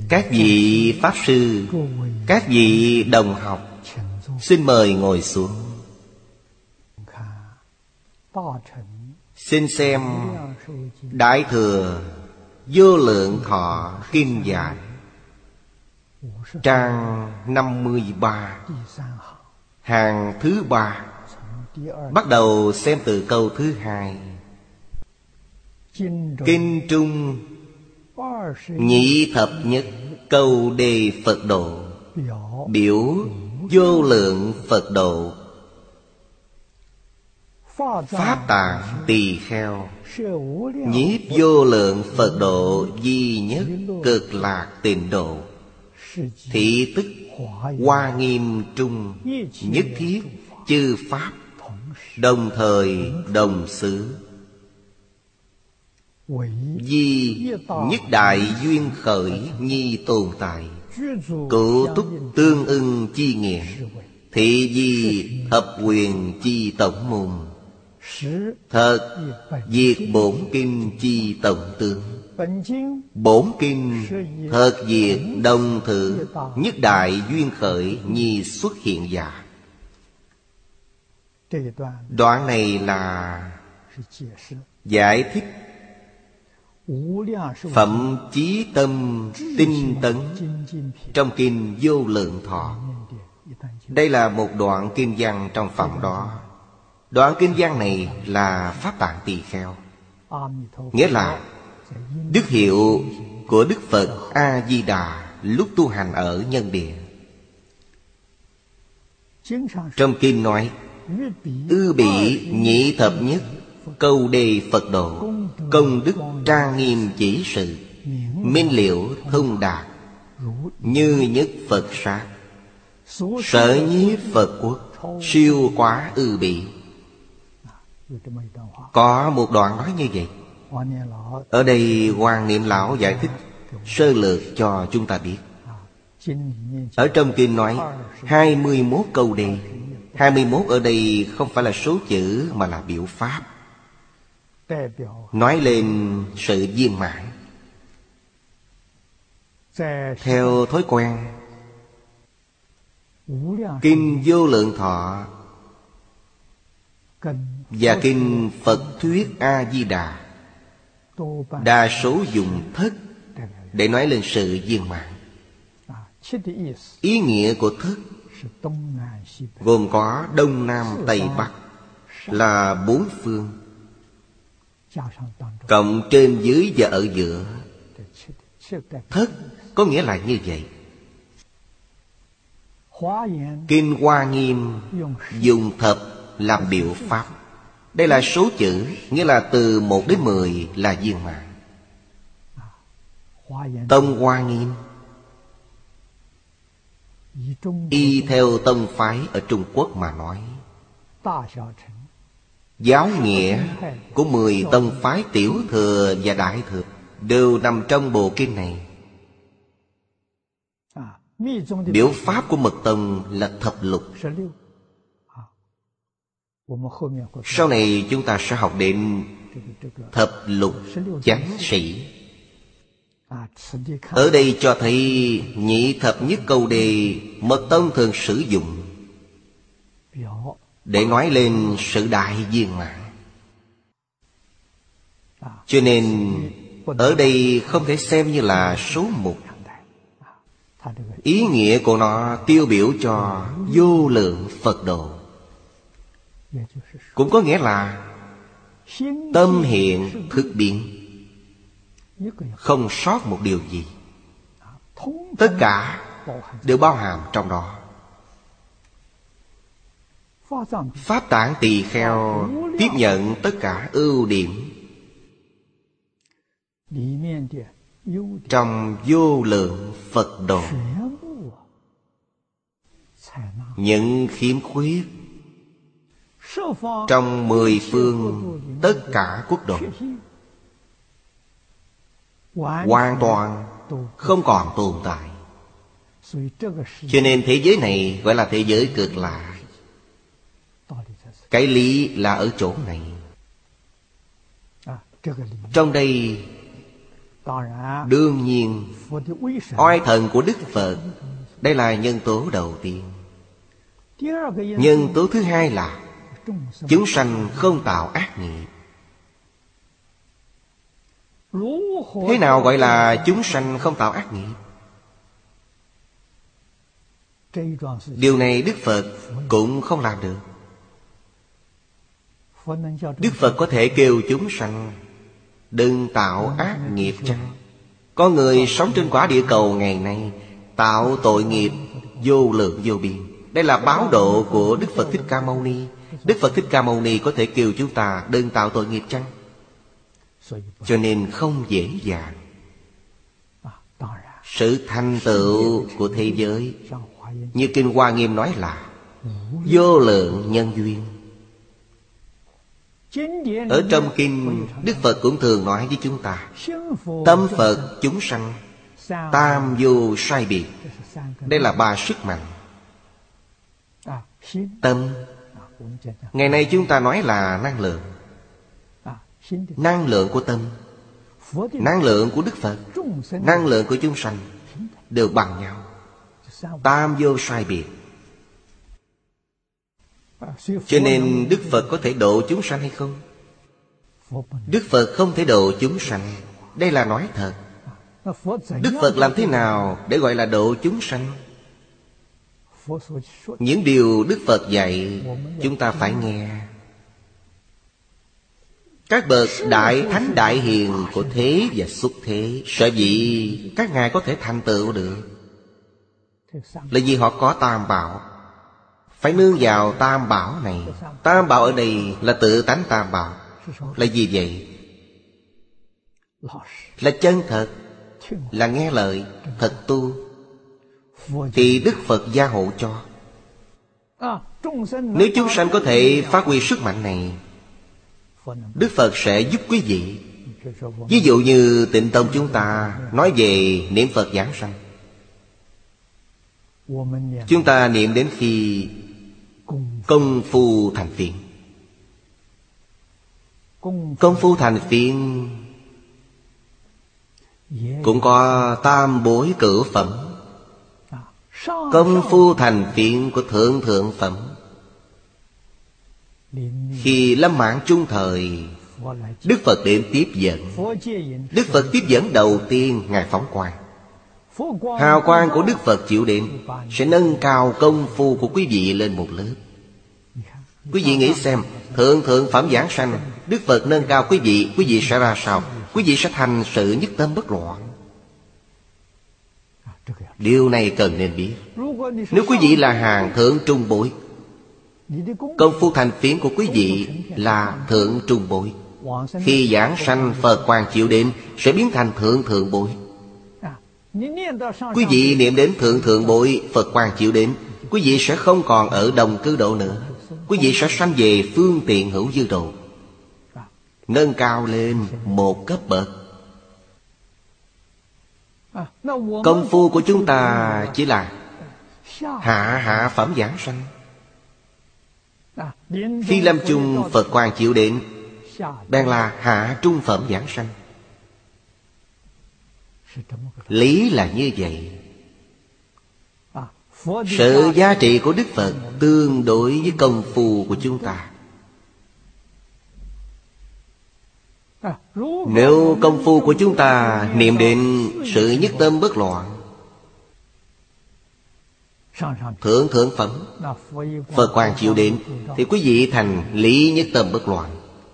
Các vị Pháp Sư, các vị đồng học, xin mời ngồi xuống. Xin xem Đại Thừa Vô Lượng Thọ Kinh Giải, trang 53, hàng thứ 3. Bắt đầu xem từ câu thứ 2. Kinh Trung Nhị Thập Nhất câu đề Phật độ, biểu vô lượng Phật độ. Pháp Tạng Tỳ Kheo, nhiếp vô lượng Phật độ duy nhất cực lạc tịnh độ. Thị tức Hoa Nghiêm Trung, nhất thiết chư Pháp, đồng thời đồng xứ. Di nhất đại duyên khởi nhi tồn tại, cửu túc tương ưng chi nghĩa. Thị di thập quyền chi tổng môn, thật diệt bổn kinh chi tổng tướng. Bổn kinh thật diệt đồng thử, nhất đại duyên khởi nhi xuất hiện giả. Đoạn này là giải thích Phẩm Chí Tâm Tinh tấn trong Kinh Vô Lượng Thọ. Đây là một đoạn kinh văn trong phẩm đó. Đoạn kinh văn này là Pháp Tạng Tỳ Kheo, nghĩa là đức hiệu của Đức Phật A-di-đà lúc tu hành ở nhân địa. Trong kinh nói ư bỉ nhị thập nhất câu đề Phật độ, công đức trang nghiêm chỉ sự, minh liễu thông đạt, như nhất Phật sát, sở nhiếp Phật quốc, siêu quá ư bỉ. Có một đoạn nói như vậy. Ở đây Hoàng Niệm Lão giải thích sơ lược cho chúng ta biết. Ở trong kinh nói 21 câu đề. 21 ở đây không phải là số chữ mà là biểu pháp, nói lên sự viên mãn. Theo thói quen, Kinh Vô Lượng Thọ và Kinh Phật Thuyết A-di-đà đa số dùng thất để nói lên sự viên mãn. Ý nghĩa của thất gồm có Đông Nam Tây Bắc là 4 phương, cộng trên dưới và ở giữa. Thất có nghĩa là như vậy. Kinh Hoa Nghiêm dùng thập làm biểu pháp. Đây là số chữ, nghĩa là từ 1 đến 10 là viên mãn. Tông Hoa Nghiêm y theo tông phái ở Trung Quốc mà nói, giáo nghĩa của 10 tông phái tiểu thừa và đại thừa đều nằm trong bộ kinh này. Biểu pháp của mật tông là thập lục. Sau này chúng ta sẽ học đến thập lục chánh sĩ. Ở đây cho thấy nhị thập nhất câu đề mật tông thường sử dụng để nói lên sự đại viên mãn. Cho nên ở đây không thể xem như là số mục. Ý nghĩa của nó tiêu biểu cho vô lượng Phật độ, cũng có nghĩa là tâm hiện thức biến, không sót một điều gì. Tất cả đều bao hàm trong đó. Pháp Tạng Tỳ Kheo tiếp nhận tất cả ưu điểm trong vô lượng Phật độ, những khiếm khuyết trong 10 phương tất cả quốc độ hoàn toàn không còn tồn tại. Cho nên thế giới này gọi là thế giới cực lạc. Cái lý là ở chỗ này. Trong đây Đương nhiên, oai thần của Đức Phật, đây là nhân tố đầu tiên. Nhân tố thứ hai là chúng sanh không tạo ác nghiệp. Thế nào gọi là chúng sanh không tạo ác nghiệp? Điều này Đức Phật cũng không làm được. Đức Phật có thể kêu chúng sanh đừng tạo ác nghiệp chăng? Có người sống trên quả địa cầu ngày nay tạo tội nghiệp vô lượng vô biên. Đây là báo độ của Đức Phật Thích Ca Mâu Ni. Đức Phật Thích Ca Mâu Ni có thể kêu chúng ta đừng tạo tội nghiệp chăng? Cho nên không dễ dàng. Sự thành tựu của thế giới, như Kinh Hoa Nghiêm nói là vô lượng nhân duyên. Ở trong kinh, Đức Phật cũng thường nói với chúng ta, tâm Phật chúng sanh tam vô sai biệt. Đây là ba sức mạnh. Tâm, ngày nay chúng ta nói là năng lượng. Năng lượng của tâm, năng lượng của Đức Phật, năng lượng của chúng sanh đều bằng nhau, tam vô sai biệt. Cho nên Đức Phật có thể độ chúng sanh hay không? Đức Phật không thể độ chúng sanh. Đây là nói thật. Đức Phật làm thế nào để gọi là độ chúng sanh? Những điều Đức Phật dạy chúng ta phải nghe. Các bậc đại thánh đại hiền của thế và xuất thế, sở dĩ các ngài có thể thành tựu được là vì họ có tam bảo. Phải nương vào tam bảo này. Tam bảo ở đây là tự tánh tam bảo. Là gì vậy? Là chân thật, là nghe lời, thật tu, thì Đức Phật gia hộ cho. Nếu chúng sanh có thể phát huy sức mạnh này, Đức Phật sẽ giúp quý vị. Ví dụ như Tịnh Tông chúng ta nói về niệm Phật giảng sanh. Chúng ta niệm đến khi công phu thành phiền. Công phu thành phiền cũng có tam bối cửu phẩm. Công phu thành phiền của thượng thượng phẩm. Khi lâm mãn trung thời, Đức Phật đến tiếp dẫn. Đức Phật tiếp dẫn đầu tiên ngài phóng quang. Hào quang của Đức Phật chịu đến sẽ nâng cao công phu của quý vị lên một lớp. Quý vị nghĩ xem, thượng thượng phẩm giảng sanh, Đức Phật nâng cao quý vị sẽ ra sao? Quý vị sẽ thành sự nhất tâm bất loạn. Điều này cần nên biết. Nếu quý vị là hàng thượng trung bối, công phu thành phiến của quý vị là thượng trung bối, khi giảng sanh Phật quang chịu đến sẽ biến thành thượng thượng bối. Quý vị niệm đến thượng thượng bối, Phật quang chịu đến, quý vị sẽ không còn ở đồng cư độ nữa. Quý vị sẽ sanh về phương tiện hữu dư độ, nâng cao lên một cấp bậc. Công phu của chúng ta chỉ là hạ phẩm giảng sanh. Khi lâm chung Phật quang chịu đến, đang là hạ trung phẩm giảng sanh. Lý là như vậy. Sự giá trị của Đức Phật tương đối với công phu của chúng ta. Nếu công phu của chúng ta niệm đến sự nhất tâm bất loạn, thượng thượng phẩm Phật quang chịu đến, thì quý vị thành lý nhất tâm bất loạn,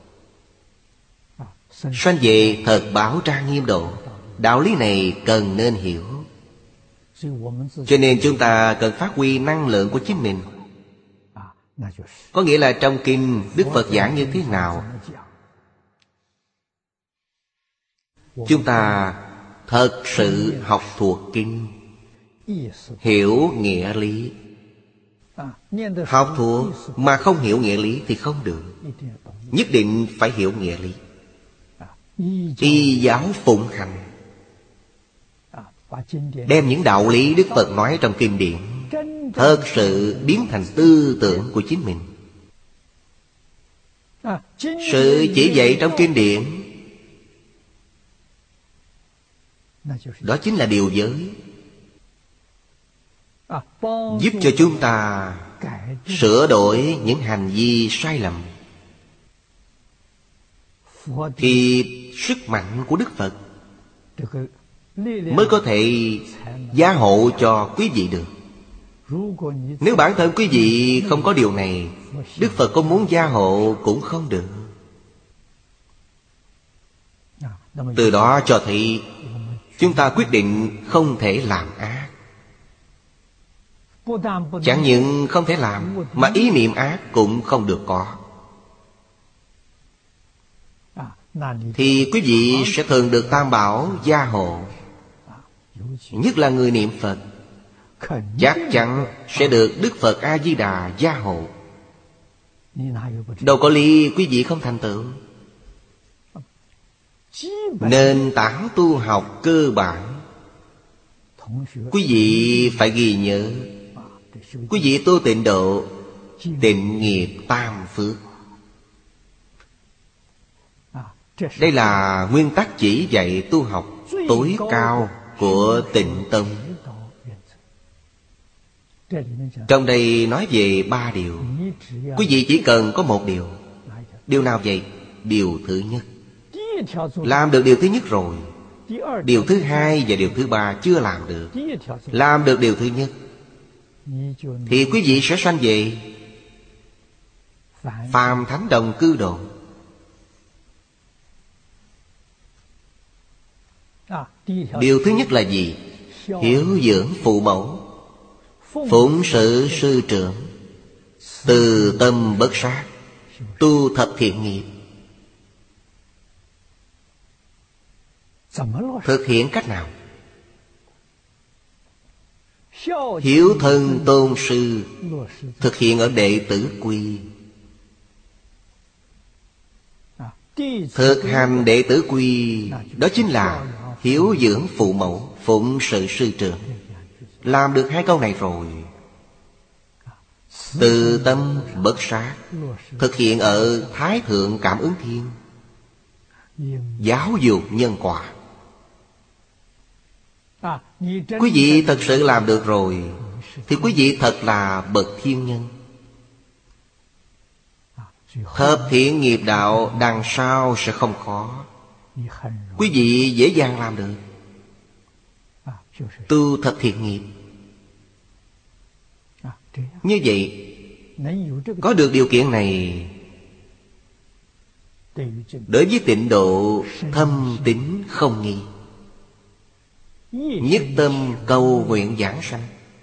sanh về thật bảo trang nghiêm độ. Đạo lý này cần nên hiểu. Cho nên chúng ta cần phát huy năng lượng của chính mình. Có nghĩa là trong kinh Đức Phật giảng như thế nào, chúng ta thật sự học thuộc kinh, hiểu nghĩa lý. Học thuộc mà không hiểu nghĩa lý thì không được. Nhất định phải hiểu nghĩa lý. Y giáo phụng hành, đem những đạo lý Đức Phật nói trong kinh điển thật sự biến thành tư tưởng của chính mình. Sự chỉ dạy trong kinh điển Đó chính là điều giới, giúp cho chúng ta sửa đổi những hành vi sai lầm. Thì sức mạnh của Đức Phật mới có thể gia hộ cho quý vị được. Nếu bản thân quý vị không có điều này, Đức Phật có muốn gia hộ cũng không được. Từ đó cho thấy chúng ta quyết định không thể làm ác. Chẳng những không thể làm, mà ý niệm ác cũng không được có. Thì quý vị sẽ thường được Tam Bảo gia hộ. Nhất là người niệm Phật, chắc chắn sẽ được Đức Phật A-di-đà gia hộ. Đâu có lý quý vị không thành tựu. Nền tảng tu học cơ bản quý vị phải ghi nhớ. Quý vị tu tịnh độ, tịnh nghiệp tam phước. Đây là nguyên tắc chỉ dạy tu học tối cao của Tịnh Tông. Trong đây nói về 3 điều. Quý vị chỉ cần có một điều. Điều nào vậy? Điều thứ nhất. Làm được điều thứ nhất rồi, điều thứ hai và điều thứ ba chưa làm được. Làm được điều thứ nhất thì quý vị sẽ sanh về phàm thánh đồng cư độ. Điều thứ nhất là gì? Hiếu dưỡng phụ mẫu, phụng sự sư trưởng, từ tâm bất sát, tu thập thiện nghiệp. Thực hiện cách nào? Hiếu thân tôn sư thực hiện ở đệ tử quy. Thực hành đệ tử quy đó chính là hiếu dưỡng phụ mẫu, phụng sự sư trưởng. Làm được 2 câu này rồi, từ tâm bất sát thực hiện ở Thái Thượng Cảm Ứng Thiên. Giáo dục nhân quả. Quý vị thật sự làm được rồi thì quý vị thật là bậc thiên nhân. Thập thiện nghiệp đạo đằng sau sẽ không khó. Quý vị dễ dàng làm được. Tu thập thiện nghiệp. Như vậy, có được điều kiện này, đối với tịnh độ thâm tín không nghi, nhất tâm cầu nguyện giảng sanh.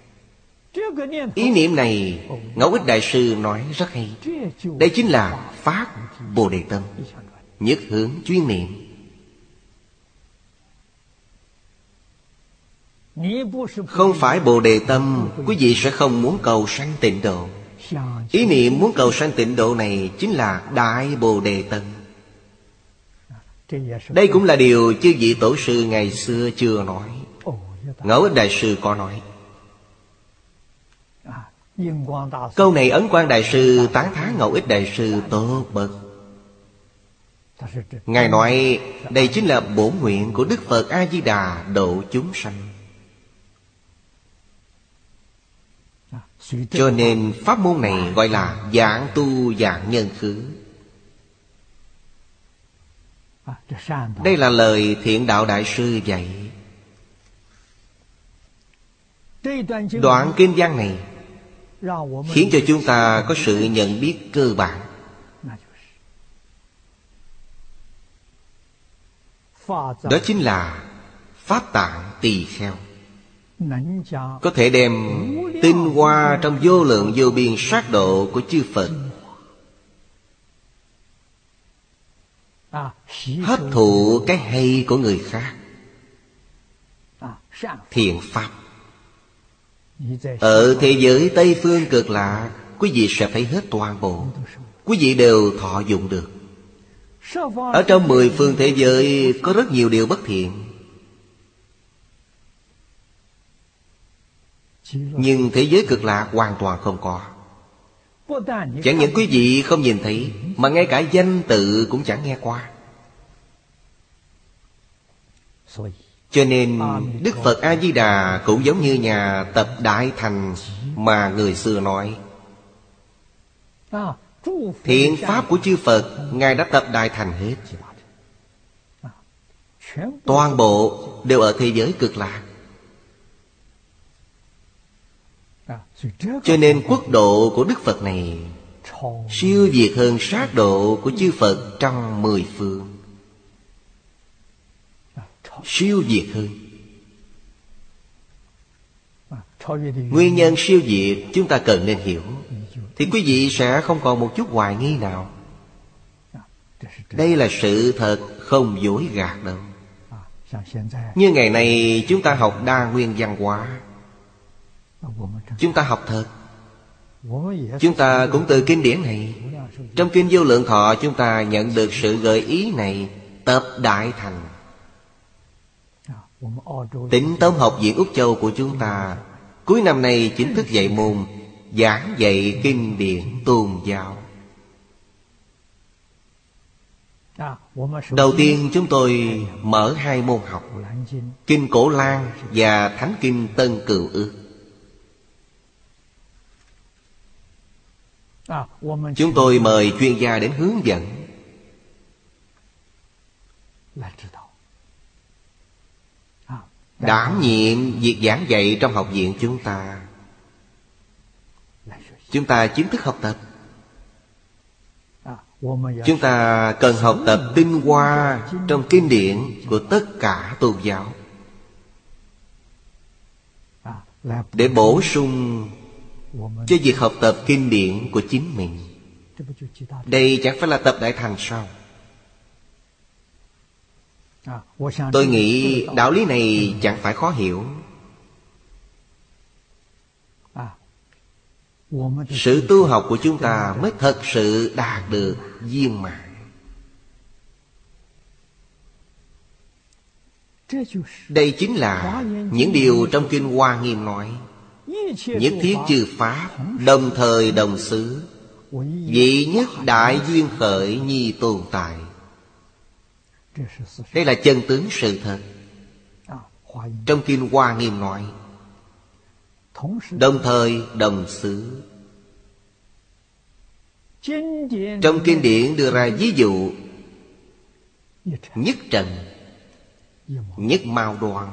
Ý niệm này Ngẫu Ích Đại Sư nói rất hay. Đây chính là phát Bồ Đề Tâm, nhất hướng chuyên niệm. Không phải Bồ Đề Tâm, quý vị sẽ không muốn cầu sanh tịnh độ. Ý niệm muốn cầu sanh tịnh độ này chính là Đại Bồ Đề Tâm. Đây cũng là điều chư vị tổ sư ngày xưa chưa nói. Ngẫu Ích Đại Sư có nói. Câu này Ấn Quang Đại Sư tán thán Ngẫu Ích Đại Sư tốt bậc. Ngài nói đây chính là bổn nguyện của Đức Phật A-di-đà độ chúng sanh. Cho nên pháp môn này gọi là dạng tu dạng nhân khứ. Đây là lời Thiện Đạo Đại Sư dạy. Đoạn kinh văn này khiến cho chúng ta có sự nhận biết cơ bản. Đó chính là Pháp Tạng Tỳ Kheo, có thể đem tinh hoa trong vô lượng vô biên sát độ của chư Phật hấp thụ cái hay của người khác. Thiện pháp ở thế giới Tây Phương Cực Lạc, quý vị sẽ thấy hết toàn bộ. Quý vị đều thọ dụng được. Ở trong 10 phương thế giới có rất nhiều điều bất thiện, nhưng thế giới Cực Lạc hoàn toàn không có. Chẳng những quý vị không nhìn thấy, mà ngay cả danh tự cũng chẳng nghe qua. Cho nên Đức Phật A-di-đà cũng giống như nhà tập Đại Thành mà người xưa nói. Thiện pháp của chư Phật Ngài đã tập Đại Thành hết. Toàn bộ đều ở thế giới Cực Lạc. Cho nên quốc độ của Đức Phật này siêu việt hơn sát độ của chư Phật trong 10 phương. Siêu việt hơn. Nguyên nhân siêu việt chúng ta cần nên hiểu, thì quý vị sẽ không còn một chút hoài nghi nào. Đây là sự thật, không dối gạt đâu. Như ngày nay chúng ta học đa nguyên văn hóa, chúng ta học thật. Chúng ta cũng từ kinh điển này, trong kinh Vô Lượng Thọ chúng ta nhận được sự gợi ý này. Tập Đại Thành. Tịnh Tông Học viện Úc Châu của chúng ta cuối năm nay chính thức dạy môn giảng dạy kinh điển tôn giáo. Đầu tiên chúng tôi mở 2 môn học, Kinh Cổ Lan và Thánh Kinh Tân Cựu Ước. Chúng tôi mời chuyên gia đến hướng dẫn, đảm nhiệm việc giảng dạy trong học viện chúng ta. Chúng ta chính thức học tập. Chúng ta cần học tập tinh hoa trong kinh điển của tất cả tôn giáo, để bổ sung cho việc học tập kinh điển của chính mình. Đây chẳng phải là tập Đại Thành sao? Tôi nghĩ đạo lý này chẳng phải khó hiểu. Sự tu học của chúng ta mới thật sự đạt được viên mãn. Đây chính là những điều trong Kinh Hoa Nghiêm nói: nhất thiết chư pháp, đồng thời đồng xứ, vị nhất đại duyên khởi, nhi tồn tại. Đây là chân tướng sự thật. Trong Kinh Hoa Nghiêm nói đồng thời đồng xứ. Trong kinh điển đưa ra ví dụ: nhất trần, nhất mao đoan.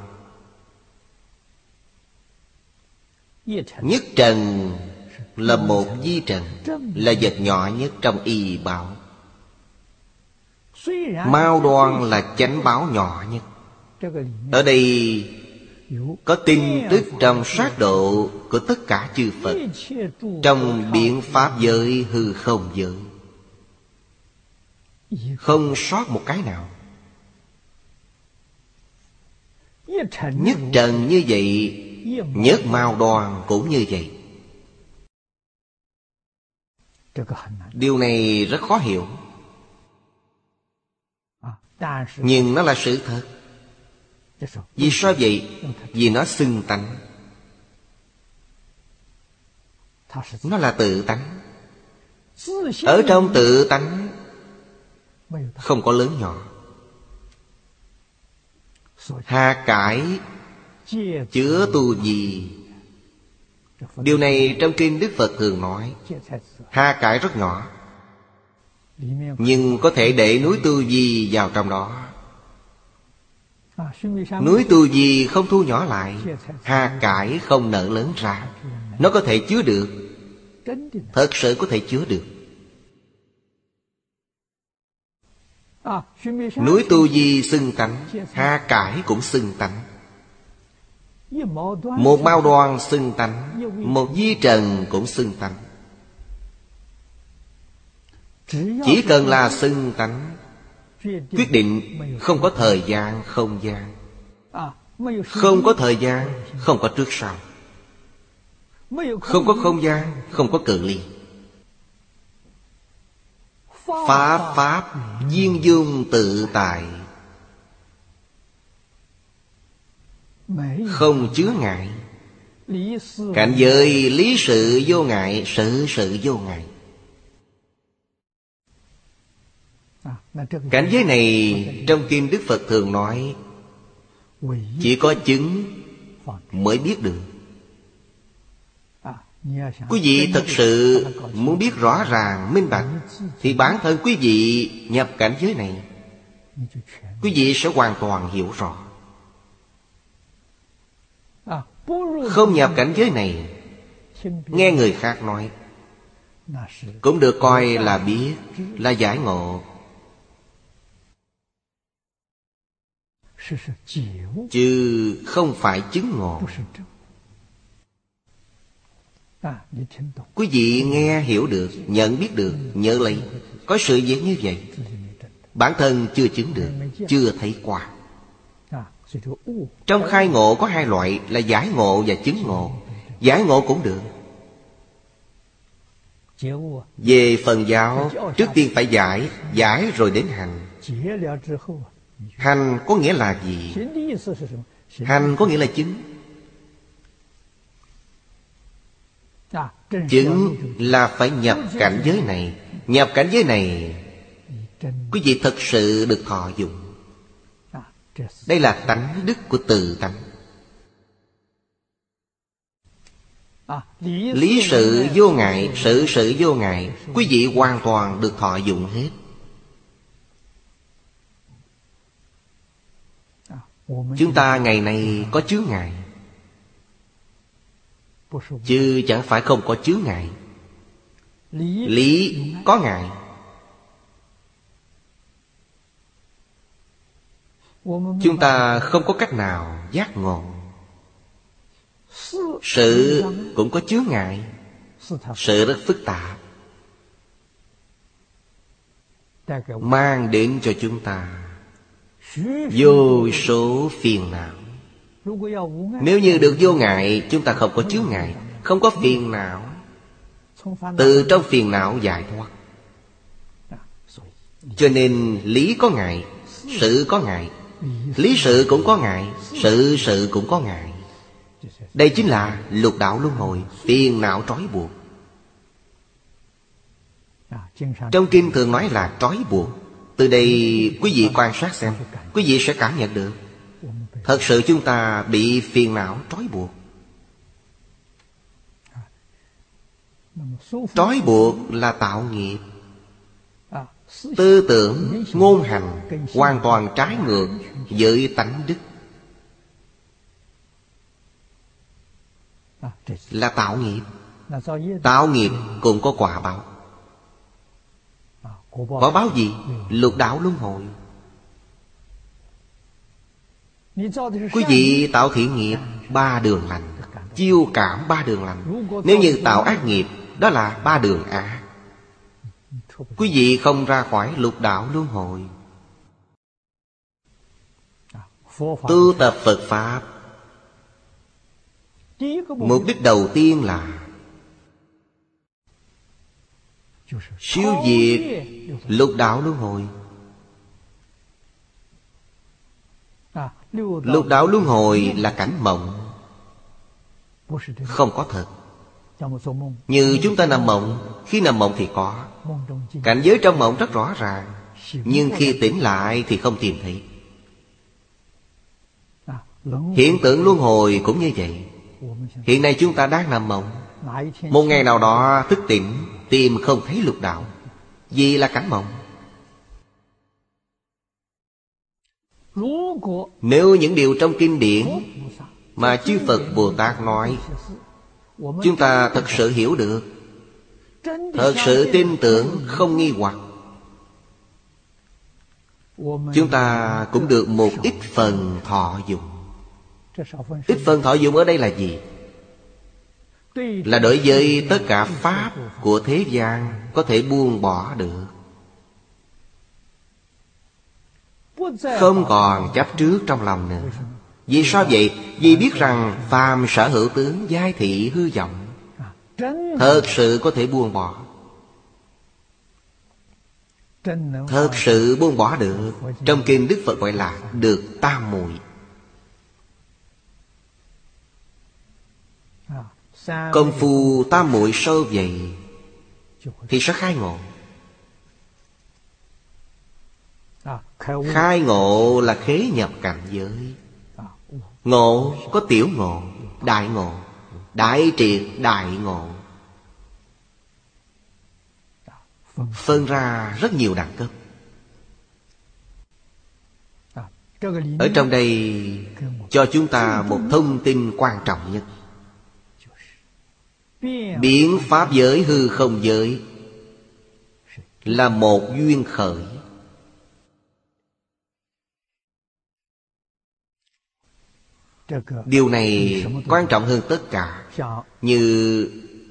Nhất trần là một vi trần, là vật nhỏ nhất trong y báo. Mao đoan là chánh báo nhỏ nhất. Ở đây có tin tức trong sát độ của tất cả chư Phật, trong biện pháp giới, hư không giới, không sót một cái nào. Nhất trần như vậy, nhất mao đoan cũng như vậy. Điều này rất khó hiểu, nhưng nó là sự thật. Vì sao vậy? Vì nó xưng tánh. Nó là tự tánh. Ở trong tự tánh không có lớn nhỏ. Hà cải chứa tu gì. Điều này trong kinh Đức Phật thường nói. Hà cải rất nhỏ, nhưng có thể để núi tu di vào trong đó. Núi tu di không thu nhỏ lại, hà cải không nở lớn ra. Nó có thể chứa được, thật sự có thể chứa được. Núi tu di xưng tánh, hà cải cũng xưng tánh. Một mao đoan xưng tánh, một vi trần cũng xưng tánh. Chỉ cần là xưng tánh, quyết định không có thời gian, không gian. Không có thời gian, không có trước sau. Không có không gian, không có cự ly. Pháp pháp viên dung tự tại, không chứa ngại. Cảnh giới lý sự vô ngại, sự sự vô ngại. Cảnh giới này trong kinh Đức Phật thường nói Chỉ có chứng mới biết được. Quý vị thật sự muốn biết rõ ràng, minh bạch, thì bản thân quý vị nhập cảnh giới này, quý vị sẽ hoàn toàn hiểu rõ. Không nhập cảnh giới này, nghe người khác nói, cũng được coi là biết, là giải ngộ, chứ không phải chứng ngộ. Quý vị nghe hiểu được, nhận biết được, nhớ lấy, có sự việc như vậy, bản thân chưa chứng được, chưa thấy qua. Trong khai ngộ có hai loại là giải ngộ và chứng ngộ. Giải ngộ cũng được. Về phần giáo, trước tiên phải giải, giải rồi đến hành. Hành có nghĩa là gì? Hành có nghĩa là chứng. Chứng là phải nhập cảnh giới này. Nhập cảnh giới này, quý vị thật sự được thọ dụng. Đây là tánh đức của tự tánh. Lý sự vô ngại, sự sự vô ngại, quý vị hoàn toàn được thọ dụng hết. Chúng ta ngày nay có chướng ngại, chứ chẳng phải không có chướng ngại. Lý có ngại. Chúng ta không có cách nào giác ngộ. Sự cũng có chướng ngại. Sự rất phức tạp, mang đến cho chúng ta vô số phiền não. Nếu như được vô ngại, chúng ta không có chướng ngại, không có phiền não, từ trong phiền não giải thoát. Cho nên lý có ngại, sự có ngại. Lý sự cũng có ngại, sự sự cũng có ngại. Đây chính là lục đạo luân hồi, phiền não trói buộc. Trong kinh thường nói là trói buộc. Từ đây quý vị quan sát xem, quý vị sẽ cảm nhận được. Thật sự chúng ta bị phiền não trói buộc. Trói buộc là tạo nghiệp. Tư tưởng, ngôn hành hoàn toàn trái ngược với tánh đức, là tạo nghiệp. Tạo nghiệp cũng có quả báo. Quả báo gì? Lục đạo luân hồi. Quý vị tạo thiện nghiệp, ba đường lành, chiêu cảm ba đường lành. Nếu như tạo ác nghiệp, đó là ba đường ác. Quý vị không ra khỏi lục đạo luân hồi. Tu tập Phật Pháp, mục đích đầu tiên là siêu diệt lục đạo luân hồi. Lục đạo luân hồi là cảnh mộng, không có thật. Như chúng ta nằm mộng, khi nằm mộng thì có. Cảnh giới trong mộng rất rõ ràng, nhưng khi tỉnh lại thì không tìm thấy. Hiện tượng luân hồi cũng như vậy. Hiện nay chúng ta đang nằm mộng, một ngày nào đó thức tỉnh, tìm không thấy lục đạo, vì là cảnh mộng. Nếu những điều trong kinh điển mà chư Phật Bồ Tát nói, chúng ta thật sự hiểu được, thật sự tin tưởng, không nghi hoặc, chúng ta cũng được một ít phần thọ dụng. Ít phần thọ dụng ở đây là gì? Là đối với tất cả pháp của thế gian có thể buông bỏ được, không còn chấp trước trong lòng nữa. Vì sao vậy? Vì biết rằng phàm sở hữu tướng, giai thị hư vọng, thật sự có thể buông bỏ. Thật sự buông bỏ được. Trong kinh Đức Phật gọi là được tam muội. Công phu tam muội sâu vậy thì sẽ khai ngộ. Khai ngộ là khế nhập cảnh giới. Ngộ có tiểu ngộ, đại ngộ, đại triệt, đại ngộ. Phân ra rất nhiều đẳng cấp. Ở trong đây cho chúng ta một thông tin quan trọng nhất. Biến pháp giới hư không giới là một duyên khởi. Điều này quan trọng hơn tất cả. Như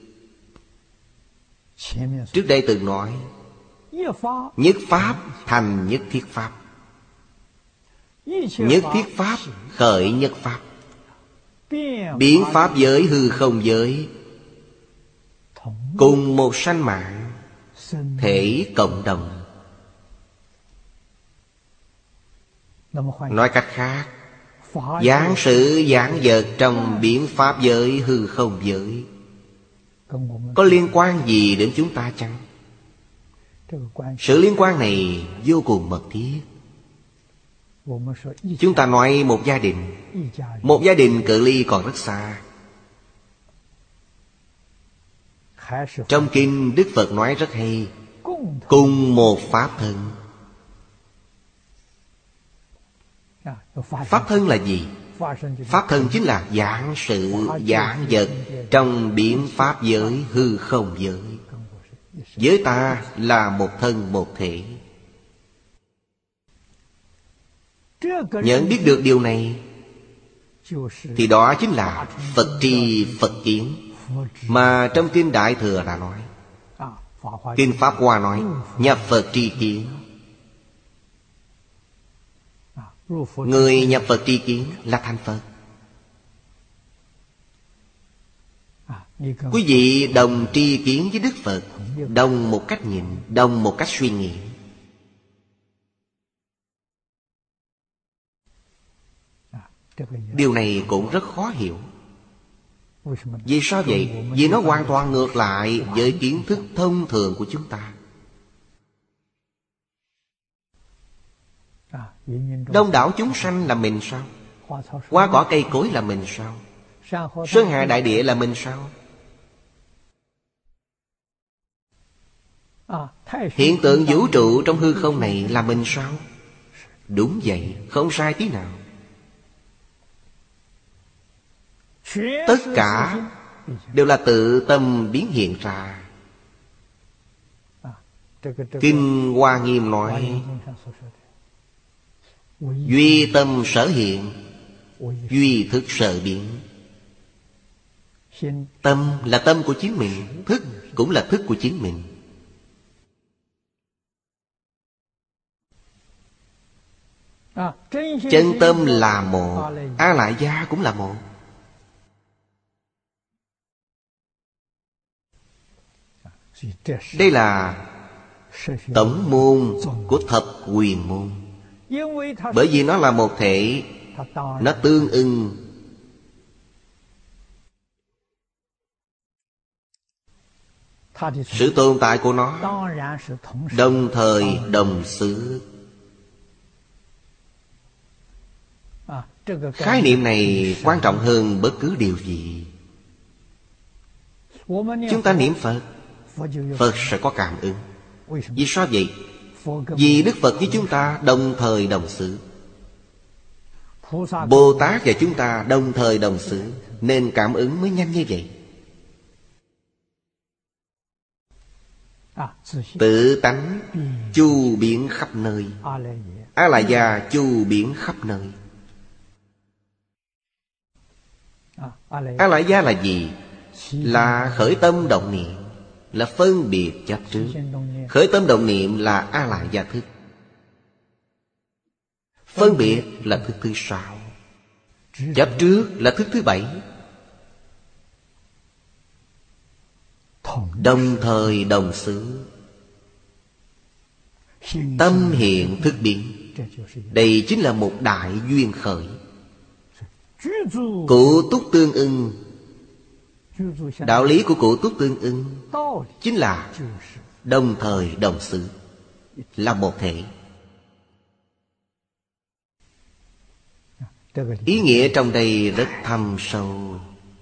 trước đây từng nói, nhất pháp thành nhất thiết pháp, nhất thiết pháp khởi nhất pháp. Biến pháp giới hư không giới cùng một sanh mạng, thể cộng đồng. Nói cách khác, giảng sự giảng vật trong biến pháp giới hư không giới có liên quan gì đến chúng ta chăng? Sự liên quan này vô cùng mật thiết. Chúng ta nói một gia đình, một gia đình cự ly còn rất xa. Trong kinh Đức Phật nói rất hay, cùng một pháp thân. Pháp thân là gì? Pháp thân chính là giảng sự giảng vật trong biến pháp giới hư không giới. Với ta là một thân một thể. Nhận biết được điều này thì đó chính là Phật tri Phật kiến, mà trong kinh Đại Thừa đã nói. Kinh Pháp Hoa nói nhập Phật tri kiến. Người nhập Phật tri kiến là thành Phật. Quý vị đồng tri kiến với Đức Phật, đồng một cách nhìn, đồng một cách suy nghĩ. Điều này cũng rất khó hiểu. Vì sao vậy? Vì nó hoàn toàn ngược lại với kiến thức thông thường của chúng ta. Đông đảo chúng sanh là mình sao? Hoa cỏ cây cối là mình sao? Sơn hà đại địa là mình sao? Hiện tượng vũ trụ trong hư không này là mình sao? Đúng vậy, không sai tí nào. Tất cả đều là tự tâm biến hiện ra. Kinh Hoa Nghiêm nói, duy tâm sở hiện, duy thức sở biến. Tâm là tâm của chính mình, thức cũng là thức của chính mình. Chân tâm là một, A Lại Gia cũng là một. Đây là tổng môn của thập quyền môn. Bởi vì nó là một thể, nó tương ưng. Sự tồn tại của nó đồng thời đồng xứ. Khái niệm này quan trọng hơn bất cứ điều gì. Chúng ta niệm Phật, Phật sẽ có cảm ứng. Vì sao vậy? Vì Đức Phật với chúng ta đồng thời đồng xứ, Bồ Tát và chúng ta đồng thời đồng xứ, nên cảm ứng mới nhanh như vậy. Tự tánh chu biến khắp nơi, A Lại Gia chu biến khắp nơi. A Lại Gia là gì? Là khởi tâm động niệm, là phân biệt chấp trước. Khởi tâm động niệm là A Lại Gia thức. Phân biệt là thức thứ 6. Chấp trước là thức thứ 7. Đồng thời đồng xứ, tâm hiện thức biến. Đây chính là một đại duyên khởi. Cụ túc tương ưng. Đạo lý của cụ túc tương ưng chính là đồng thời đồng xứ, là một thể. Ý nghĩa trong đây rất thâm sâu,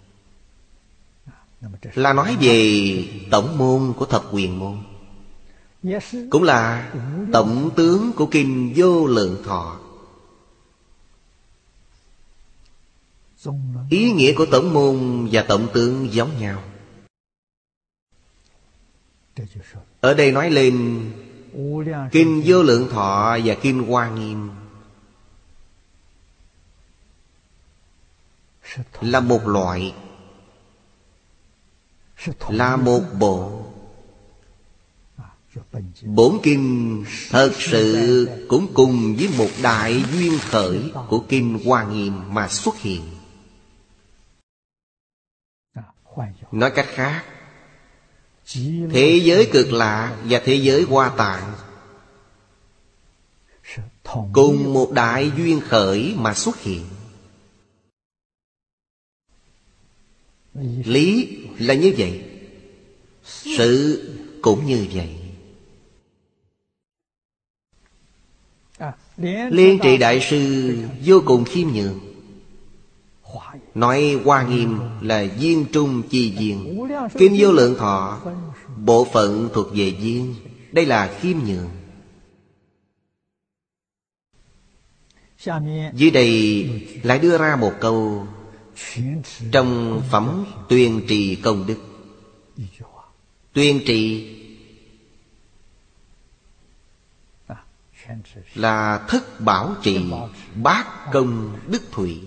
là nói về tổng môn của Thập Quyền Môn, cũng là tổng tướng của Kinh Vô Lượng Thọ. Ý nghĩa của tổng môn và tổng tướng giống nhau. Ở đây nói lên Kinh Vô Lượng Thọ và Kinh Hoa Nghiêm là một loại, là một bộ. Bổn kinh thật sự cũng cùng với một đại duyên khởi của Kinh Hoa Nghiêm mà xuất hiện. Nói cách khác, thế giới Cực Lạc và thế giới Hoa Tạng cùng một đại duyên khởi mà xuất hiện. Lý là như vậy, sự cũng như vậy. Liên Trị Đại Sư vô cùng khiêm nhường, nói Hoa Nghiêm là duyên trung chi duyên, Kinh Vô Lượng Thọ bộ phận thuộc về duyên. Đây là khiêm nhường. Dưới đây lại đưa ra một câu trong phẩm Tuyên Trì Công Đức. Tuyên trì là thất bảo trì, bát công đức thủy.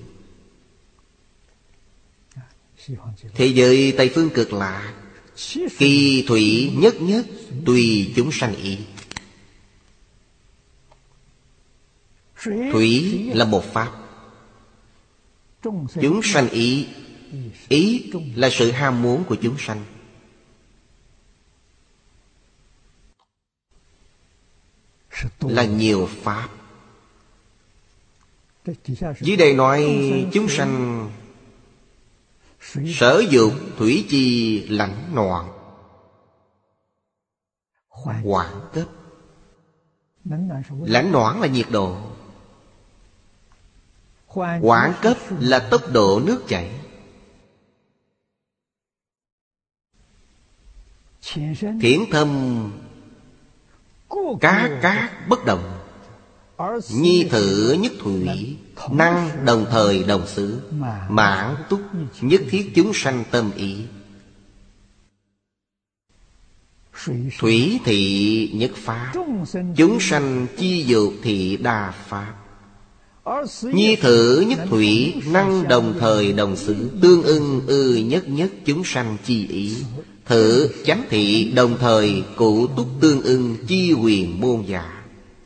Thế giới Tây Phương Cực Lạc, kỳ thủy nhất nhất tùy chúng sanh ý. Thủy là một pháp, chúng sanh ý. Ý là sự ham muốn của chúng sanh. Là nhiều pháp. Dưới đây nói chúng sanh sở dục thủy chi lãnh loạn, hoạn cấp. Lãnh loạn là nhiệt độ, hoạn cấp là tốc độ nước chảy. Thiển thâm các bất đồng, nhi thử nhất thủy, năng đồng thời đồng xứ, mãn túc nhất thiết chúng sanh tâm ý. Thủy thị nhất pháp, chúng sanh chi dục thị đa pháp. Nhi thử nhất thủy, năng đồng thời đồng xứ, tương ưng nhất nhất chúng sanh chi ý. Thử chánh thị đồng thời, cụ túc tương ưng chi huyền môn giả.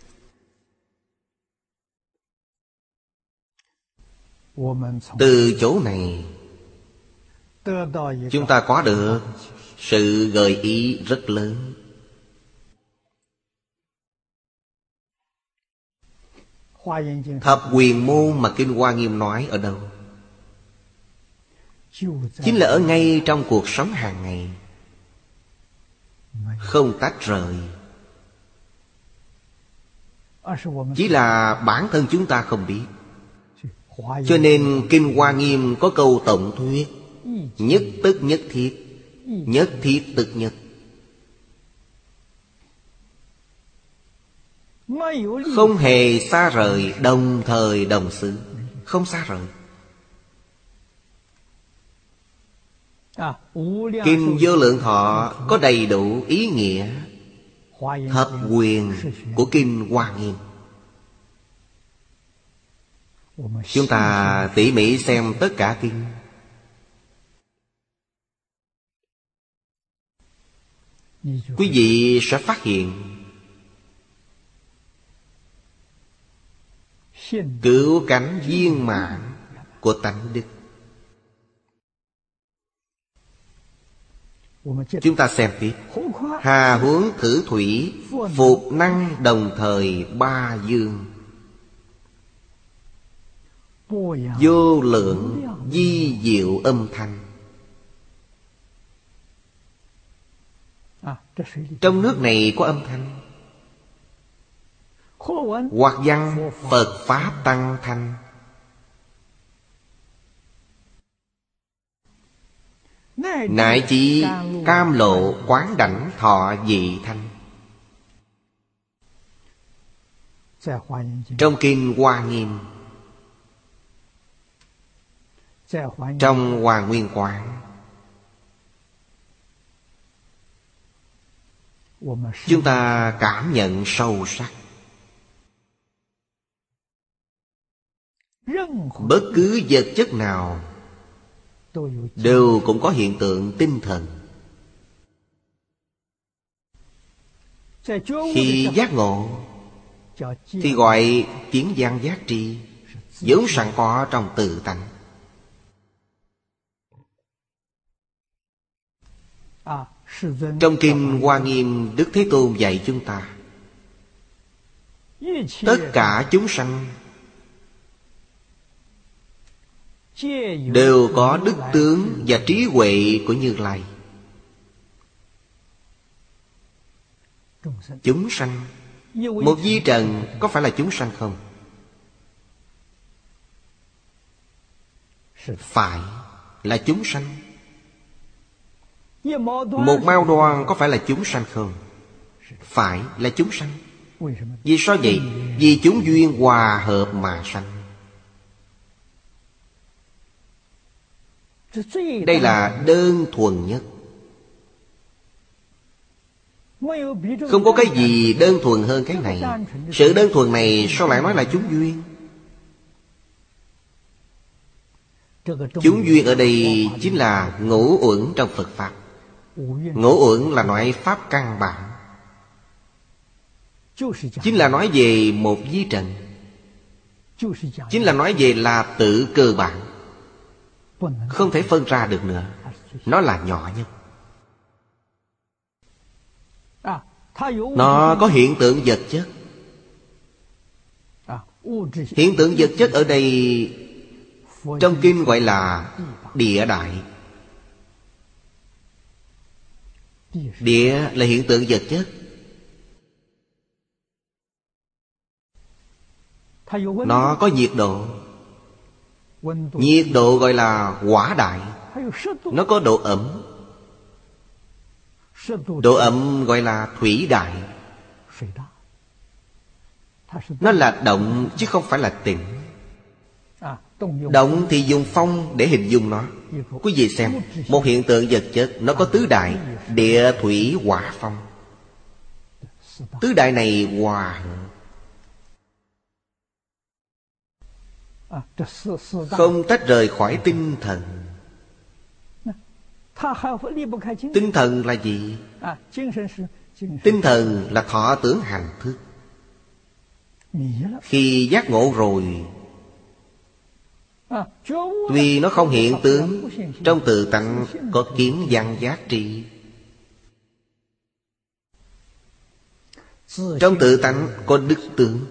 Từ chỗ này chúng ta có được sự gợi ý rất lớn. Thập Quyền Môn mà Kinh Hoa Nghiêm nói ở đâu? Chính là ở ngay trong cuộc sống hàng ngày, không tách rời. Chỉ là bản thân chúng ta không biết. Cho nên Kinh Hoa Nghiêm có câu tổng thuyết: nhất tức nhất thiết, nhất thiết tức nhất. Không hề xa rời, đồng thời đồng xứ. Không xa rời. Kinh Vô Lượng Thọ có đầy đủ ý nghĩa thập quyền của Kinh Hoa Nghiêm. Chúng ta tỉ mỉ xem tất cả kinh, quý vị sẽ phát hiện cứu cánh viên mãn của tánh đức. Chúng ta xem tiếp. Hà huống thử thủy, phục năng đồng thời ba dương. Vô lượng di diệu âm thanh. Trong nước này có âm thanh. Hoặc văn Phật Pháp Tăng Thanh. nại chỉ cam lộ quán đảnh thọ vị thanh. Trong kinh Hoa Nghiêm, trong Hoa Nguyên Quán, chúng ta cảm nhận sâu sắc. Bất cứ vật chất nào đều cũng có hiện tượng tinh thần. Khi giác ngộ thì gọi kiến văn giác tri, vốn sẵn có trong tự tánh. Trong kinh Hoa Nghiêm, Đức Thế Tôn dạy chúng ta, tất cả chúng sanh đều có đức tướng và trí huệ của Như Lai. Chúng sanh, một vi trần có phải là chúng sanh không? Phải là chúng sanh. Một mao đoan có phải là chúng sanh không? Phải là chúng sanh. Vì sao vậy? Vì chúng duyên hòa hợp mà sanh. Đây là đơn thuần nhất. Không có cái gì đơn thuần hơn cái này. Sự đơn thuần này sao lại nói là chúng duyên? Chúng duyên ở đây chính là ngũ uẩn trong Phật Pháp. Ngũ uẩn là loại pháp căn bản, chính là nói về một vi trần, chính là nói về là tự cơ bản, không thể phân ra được nữa. Nó là nhỏ nhất. Nó có hiện tượng vật chất. Hiện tượng vật chất ở đây trong kinh gọi là địa đại. Địa là hiện tượng vật chất. Nó có nhiệt độ. Nhiệt độ gọi là hỏa đại. Nó có độ ẩm. Độ ẩm gọi là thủy đại. Nó là động chứ không phải là tĩnh. Động thì dùng phong để hình dung nó. Quý vị xem, một hiện tượng vật chất nó có tứ đại: địa, thủy, hỏa, phong. Tứ đại này hòa hợp, không tách rời khỏi tinh thần. Tinh thần là gì? Tinh thần là thọ tưởng hành thức. Khi giác ngộ rồi, tuy nó không hiện tướng, trong tự tánh có kiến văn giác tri. Trong tự tánh có đức tướng.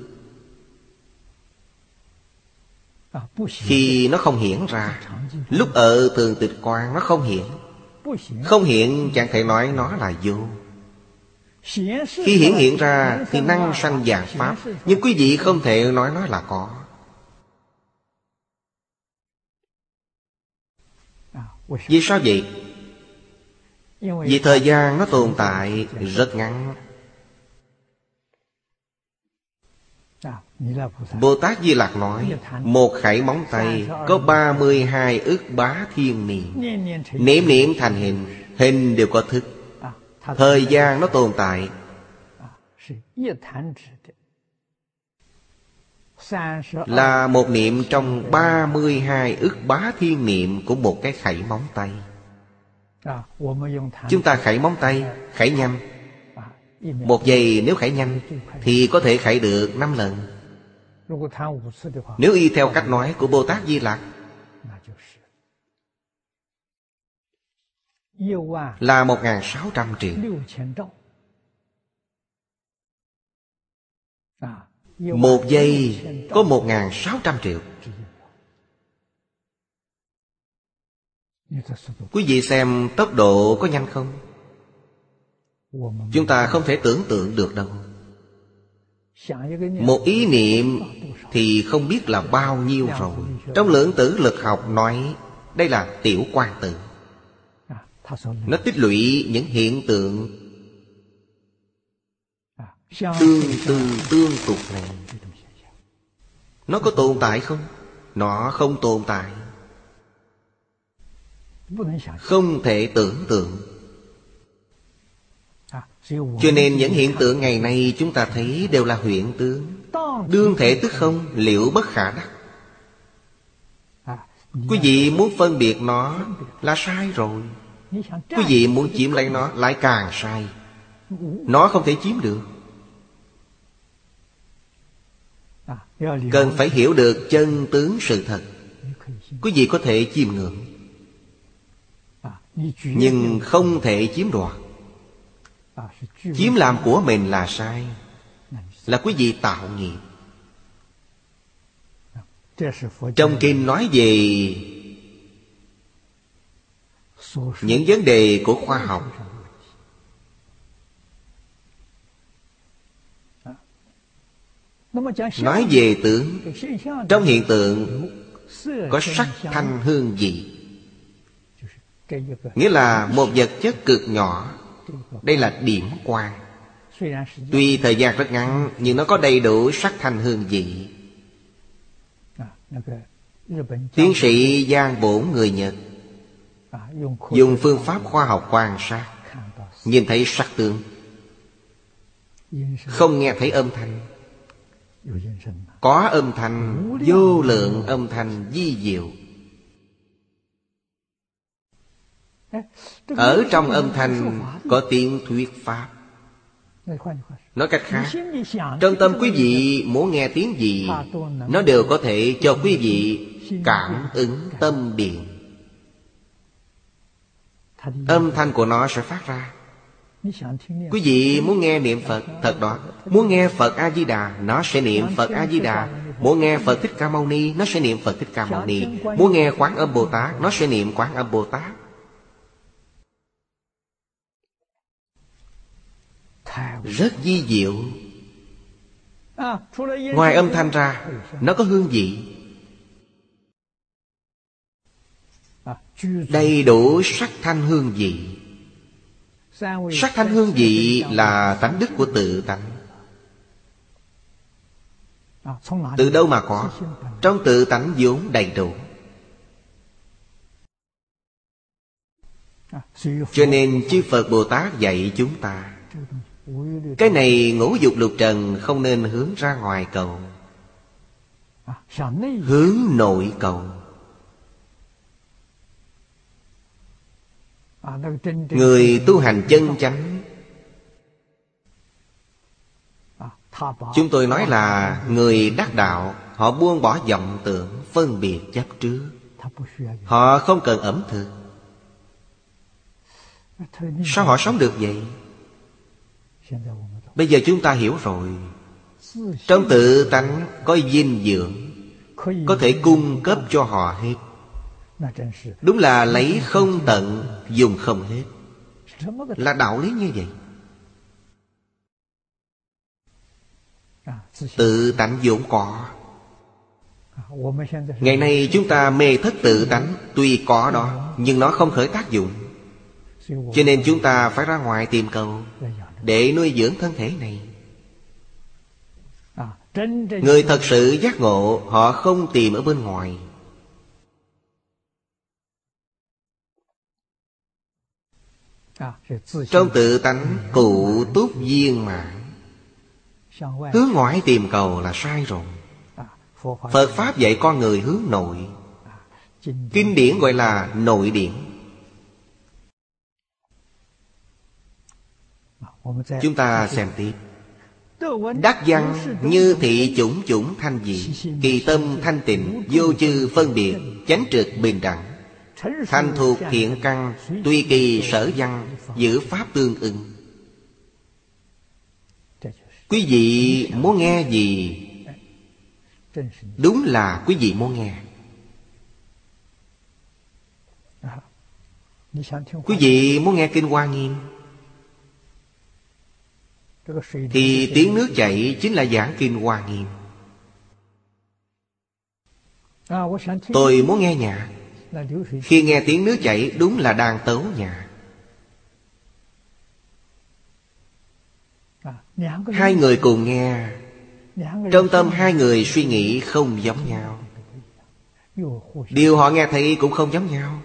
Khi nó không hiển ra, lúc ở thường tịch quang nó không hiện. Không hiện chẳng thể nói nó là vô. Khi hiện ra thì năng sanh vạn pháp. Nhưng quý vị không thể nói nó là có. Vì sao vậy? Vì thời gian nó tồn tại rất ngắn. Bồ Tát Di Lặc nói, một khẩy móng tay có 32 ức bá thiên niệm. Niệm niệm thành hình, hình đều có thức. Thời gian nó tồn tại. Là một niệm trong 32 ức bá thiên niệm của một cái khẩy móng tay. Chúng ta khẩy móng tay, khẩy nhanh. Một giây nếu khẩy nhanh thì có thể khẩy được 5 lần. Nếu y theo cách nói của Bồ Tát Di Lặc là 1.600 triệu. Một giây có 1.600 triệu. Quý vị xem tốc độ có nhanh không? Chúng ta không thể tưởng tượng được đâu. Một ý niệm thì không biết là bao nhiêu rồi. Trong lượng tử lực học nói đây là tiểu quang tử. Nó tích lũy những hiện tượng tương tư tương tục này. Nó có tồn tại không? Nó không tồn tại, không thể tưởng tượng. Cho nên những hiện tượng ngày nay chúng ta thấy đều là huyễn tướng. Đương thể tức không, liệu bất khả đắc. Quý vị muốn phân biệt nó là sai rồi. Quý vị muốn chiếm lấy nó lại càng sai. Nó không thể chiếm được. Cần phải hiểu được chân tướng sự thật, quý vị có thể chiêm ngưỡng, nhưng không thể chiếm đoạt. Chiếm làm của mình là sai, là quý vị tạo nghiệp. Trong kinh nói về những vấn đề của khoa học. Nói về tướng. Trong hiện tượng có sắc thanh hương vị, nghĩa là một vật chất cực nhỏ. Đây là điểm quang. Tuy thời gian rất ngắn, nhưng nó có đầy đủ sắc thanh hương vị. Tiến sĩ Giang Bổn người Nhật dùng phương pháp khoa học quan sát, nhìn thấy sắc tướng, không nghe thấy âm thanh. Có âm thanh, vô lượng âm thanh vi diệu. Ở trong âm thanh có tiếng thuyết pháp. Nói cách khác, trong tâm quý vị muốn nghe tiếng gì, nó đều có thể cho quý vị cảm ứng tâm điện. Âm thanh của nó sẽ phát ra. Quý vị muốn nghe niệm Phật, thật đó. Muốn nghe Phật A-di-đà, nó sẽ niệm Phật A-di-đà. Muốn nghe Phật Thích Ca Mâu Ni, nó sẽ niệm Phật Thích Ca Mâu Ni. Muốn nghe Quán Âm Bồ Tát, nó sẽ niệm Quán Âm Bồ Tát. Rất vi diệu. Ngoài âm thanh ra, nó có hương vị. Đầy đủ sắc thanh hương vị. Sắc thanh hương vị là tánh đức của tự tánh. Từ đâu mà có? Trong tự tánh vốn đầy đủ. Cho nên chư Phật Bồ Tát dạy chúng ta, cái này ngũ dục lục trần không nên hướng ra ngoài cầu, hướng nội cầu. Người tu hành chân chánh, chúng tôi nói là người đắc đạo, họ buông bỏ vọng tưởng, phân biệt chấp trước. Họ không cần ẩm thực. Sao họ sống được vậy? Bây giờ chúng ta hiểu rồi. Trong tự tánh có dinh dưỡng, có thể cung cấp cho họ hết. Đúng là lấy không tận, dùng không hết. Là đạo lý như vậy. Tự tánh vốn có. Ngày nay chúng ta mê thất tự tánh. Tuy có đó, nhưng nó không khởi tác dụng. Cho nên chúng ta phải ra ngoài tìm cầu để nuôi dưỡng thân thể này. Người thật sự giác ngộ, họ không tìm ở bên ngoài. Trong tự tánh cụ túc viên mãn. Hướng ngoại tìm cầu là sai rồi. Phật Pháp dạy con người hướng nội. Kinh điển gọi là nội điển. Chúng ta xem tiếp. Đắc văn như thị chủng chủng thanh dị, kỳ tâm thanh tịnh, vô chư phân biệt, chánh trực bình đẳng. Thành thuộc thiện căn, tùy kỳ sở văn, giữ pháp tương ưng. Quý vị muốn nghe gì? Đúng là quý vị muốn nghe. Quý vị muốn nghe Kinh Hoa Nghiêm, thì tiếng nước chảy chính là giảng Kinh Hoa Nghiêm. Tôi muốn nghe nhạc, khi nghe tiếng nước chảy đúng là đang tấu nhạc. Hai người cùng nghe, trong tâm hai người suy nghĩ không giống nhau, điều họ nghe thấy cũng không giống nhau.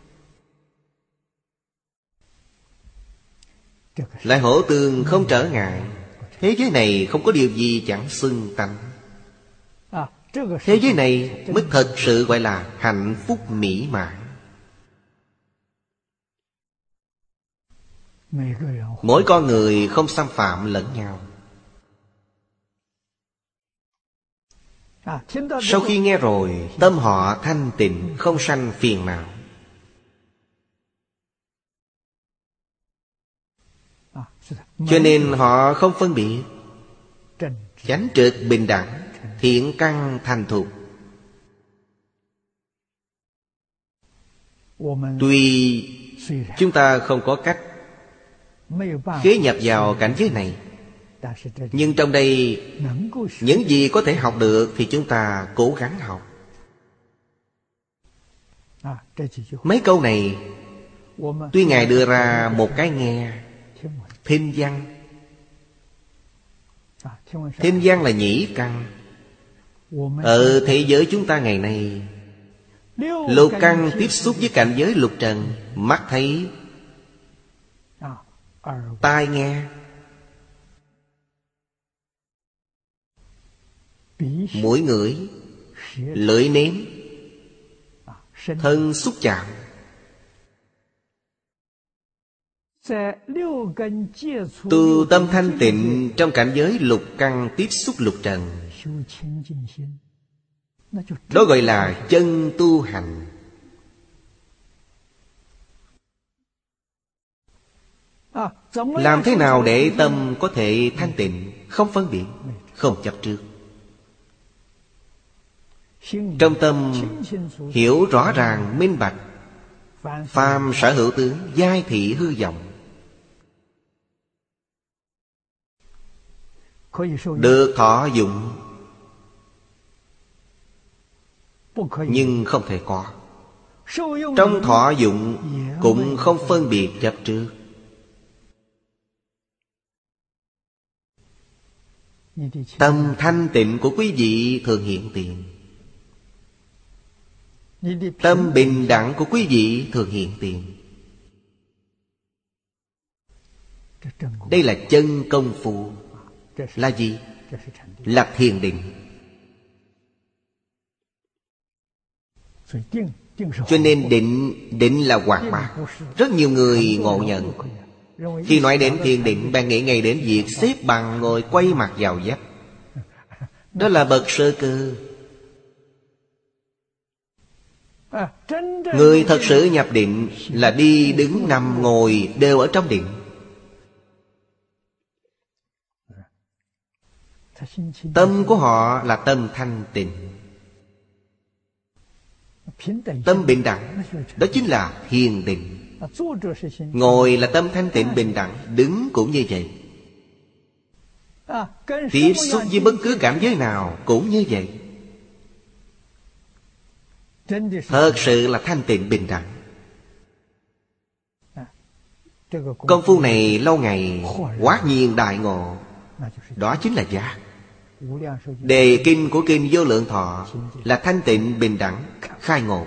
Lại hổ tương không trở ngại. Thế giới này không có điều gì chẳng xưng tánh. Thế giới này mới thật sự gọi là hạnh phúc mỹ mãn. Mỗi con người không xâm phạm lẫn nhau. Sau khi nghe rồi, tâm họ thanh tịnh, không sanh phiền não. Cho nên họ không phân biệt, chánh trực bình đẳng, thiện căn thành thục. Tuy chúng ta không có cách khế nhập vào cảnh giới này, nhưng trong đây những gì có thể học được thì chúng ta cố gắng học. Mấy câu này tuy Ngài đưa ra một cái nghe thinh văn. Thinh văn là nhĩ căn. Ở thế giới chúng ta ngày nay, lục căn tiếp xúc với cảnh giới lục trần. Mắt thấy, tai nghe, mũi ngửi, lưỡi nếm, thân xúc chạm. Tu tâm thanh tịnh trong cảnh giới lục căn tiếp xúc lục trần, đó gọi là chân tu hành. Làm thế nào để tâm có thể thanh tịnh, không phân biệt, không chấp trước? Trong tâm hiểu rõ ràng minh bạch, phàm sở hữu tướng, giai thị hư vọng, được thọ dụng, nhưng không thể có. Trong thọ dụng cũng không phân biệt chấp trước. Tâm thanh tịnh của quý vị thường hiện tiền. Tâm bình đẳng của quý vị thường hiện tiền. Đây là chân công phu. Là gì? Là thiền định. Cho nên định là hoạt bát. Rất nhiều người ngộ nhận, khi nói đến thiền định, bạn nghĩ ngay đến việc xếp bằng ngồi quay mặt vào vách. Đó là bậc sơ cơ. Người thật sự nhập định là đi đứng nằm ngồi đều ở trong định. Tâm của họ là tâm thanh tịnh. Tâm bình đẳng, đó chính là thiền định. Ngồi là tâm thanh tịnh bình đẳng, đứng cũng như vậy. Tiếp xúc với bất cứ cảm giới nào cũng như vậy. Thật sự là thanh tịnh bình đẳng. Công phu này lâu ngày hóa nhiên đại ngộ, đó chính là giác. Đề kinh của kinh Vô Lượng Thọ là thanh tịnh bình đẳng khai ngộ.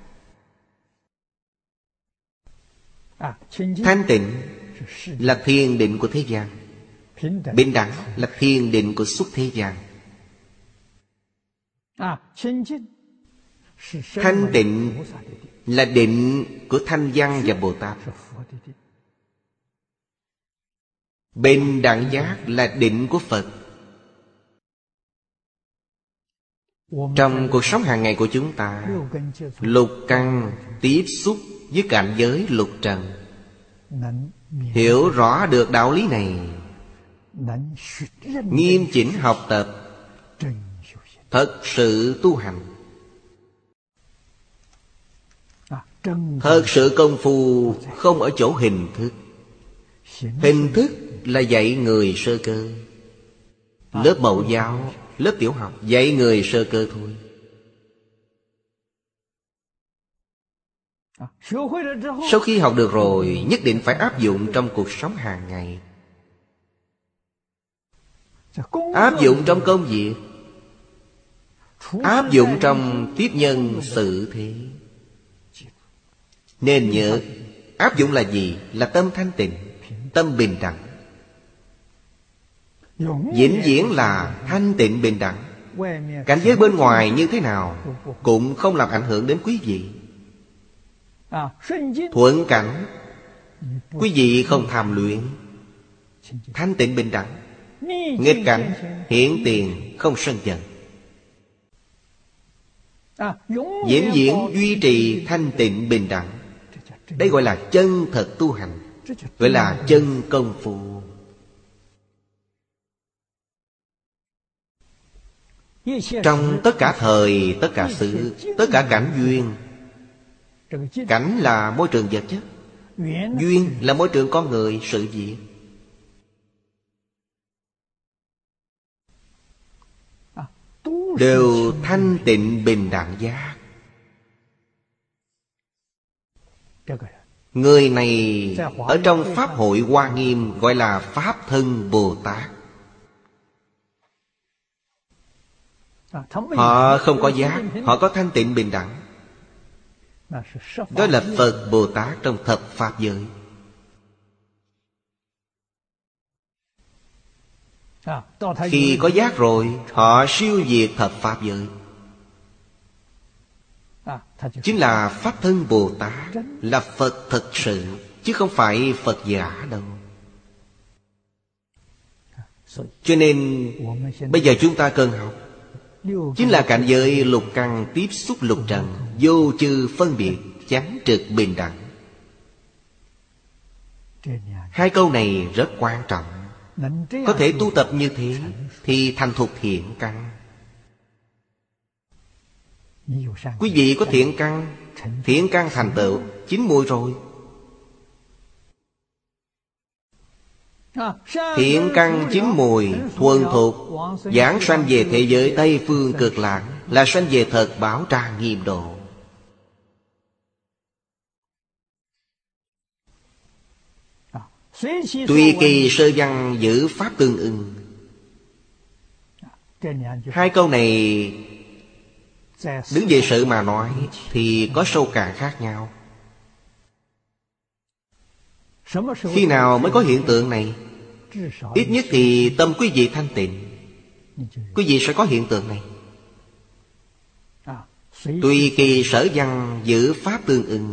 Thanh tịnh là thiền định của thế gian, bình đẳng là thiền định của xuất thế gian. Thanh tịnh là định của Thanh Văn và Bồ Tát. Bình đẳng giác là định của Phật. Trong cuộc sống hàng ngày của chúng ta, lục căn tiếp xúc với cảnh giới lục trần. Hiểu rõ được đạo lý này, nghiêm chỉnh học tập, thật sự tu hành. Thật sự công phu không ở chỗ hình thức. Hình thức là dạy người sơ cơ. Lớp mẫu giáo, lớp tiểu học dạy người sơ cơ thôi. Sau khi học được rồi, nhất định phải áp dụng trong cuộc sống hàng ngày. áp dụng trong công việc, áp dụng trong tiếp nhân xử thế. Nên nhớ, áp dụng là gì? Là tâm thanh tịnh, tâm bình đẳng. Vĩnh viễn là thanh tịnh bình đẳng. Cảnh giới bên ngoài như thế nào cũng không làm ảnh hưởng đến quý vị. Thuận cảnh, quý vị không tham luyện, thanh tịnh bình đẳng. Nghịch cảnh, hiện tiền, không sân giận. Vĩnh viễn duy trì thanh tịnh bình đẳng. Đây gọi là chân thật tu hành, gọi là chân công phu. Trong tất cả thời, tất cả sự, tất cả cảnh duyên. Cảnh là môi trường vật chất, duyên là môi trường con người, sự việc. Đều thanh tịnh bình đẳng giác. Người này ở trong Pháp hội Hoa Nghiêm gọi là Pháp Thân Bồ Tát. Họ không có giác, họ có thanh tịnh bình đẳng. Đó là Phật Bồ Tát trong thập Pháp giới. Khi có giác rồi, họ siêu diệt thập Pháp giới. Chính là Pháp Thân Bồ Tát, là Phật thực sự, chứ không phải Phật giả đâu. Cho nên bây giờ chúng ta cần học chính là cảnh giới lục căn tiếp xúc lục trần, vô chư phân biệt, chánh trực bình đẳng. Hai câu này rất quan trọng. Có thể tu tập như thế thì thành thục thiện căn. Quý vị có thiện căn, thiện căn thành tựu, chín mùi rồi. Thiện căn chín mùi, thuần thục, giảng sanh về thế giới Tây Phương Cực Lạc, là sanh về thật Bảo Tràng Nghiêm Độ. Tùy kỳ sơ văn giữ pháp tương ưng. Hai câu này đứng về sự mà nói thì có sâu cạn khác nhau. Khi nào mới có hiện tượng này? Ít nhất thì tâm quý vị thanh tịnh, quý vị sẽ có hiện tượng này. Tùy kỳ sở văn giữ pháp tương ưng.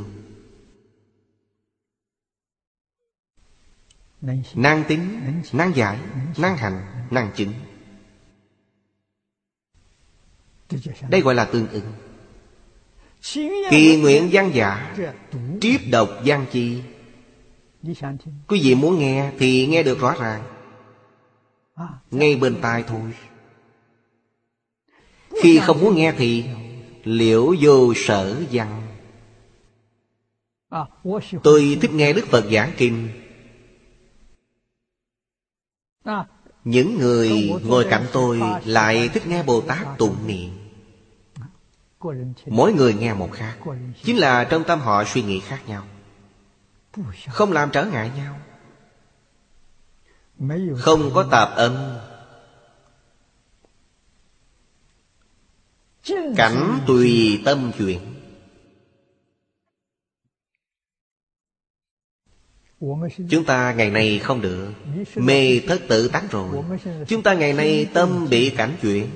Năng tính, năng giải, năng hành, năng chứng. Đây gọi là tương ưng. Kỳ nguyện văn giả, triếp độc văn chi. Quý vị muốn nghe thì nghe được rõ ràng, ngay bên tai thôi. Khi không muốn nghe thì liễu vô sở văn. Tôi thích nghe Đức Phật giảng kinh. Những người ngồi cạnh tôi lại thích nghe Bồ Tát tụng niệm. Mỗi người nghe một khác, chính là trong tâm họ suy nghĩ khác nhau, không làm trở ngại nhau, không có tạp âm. Cảnh tùy tâm chuyển. Chúng ta ngày nay không được, mê thất tự tánh rồi. Chúng ta ngày nay tâm bị cảnh chuyển.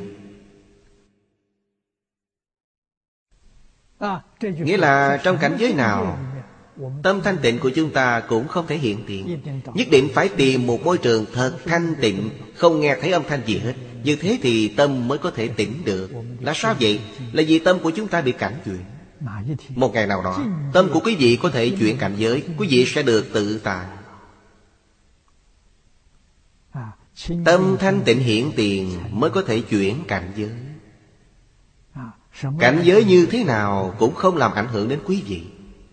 Nghĩa là trong cảnh giới nào, tâm thanh tịnh của chúng ta cũng không thể hiện tiền. Nhất định phải tìm một môi trường thật thanh tịnh, không nghe thấy âm thanh gì hết. Như thế thì tâm mới có thể tỉnh được. Là sao vậy? Là vì tâm của chúng ta bị cảnh chuyển. Một ngày nào đó, tâm của quý vị có thể chuyển cảnh giới, quý vị sẽ được tự tại. Tâm thanh tịnh hiển tiền mới có thể chuyển cảnh giới. Cảnh giới như thế nào cũng không làm ảnh hưởng đến quý vị.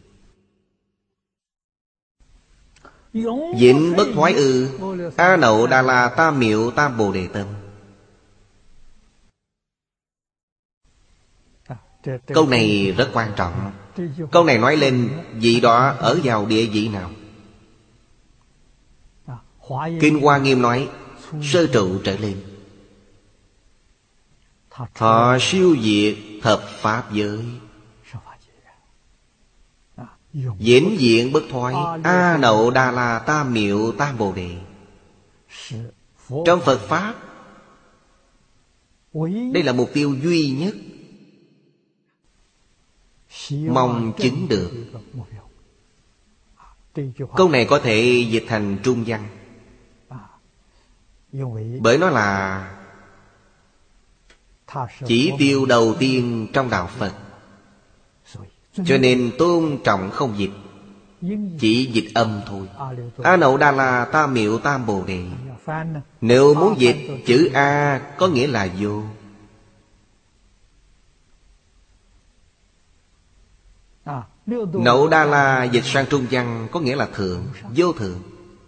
Vĩnh bất thoái ư? A Nậu Đà La Tam Miệu Tam Bồ Đề Tâm. Câu này rất quan trọng. Câu này nói lên vị đó ở vào địa vị nào. Kinh Hoa Nghiêm nói sơ trụ trở lên. Họ siêu diệt thập pháp giới, vĩnh viễn bất thoái. A Nậu Đà La Tam Miệu Tam Bồ Đề. Trong Phật Pháp, đây là mục tiêu duy nhất mong chứng được. Câu này có thể dịch thành trung văn, bởi nó là chỉ tiêu đầu tiên trong đạo Phật. Cho nên tôn trọng không dịch, chỉ dịch âm thôi. A Nậu Đà La Tam Miệu Tam Bồ Đề. Nếu muốn dịch, chữ A có nghĩa là vô. Nậu Đà La dịch sang trung văn có nghĩa là thượng, vô thượng.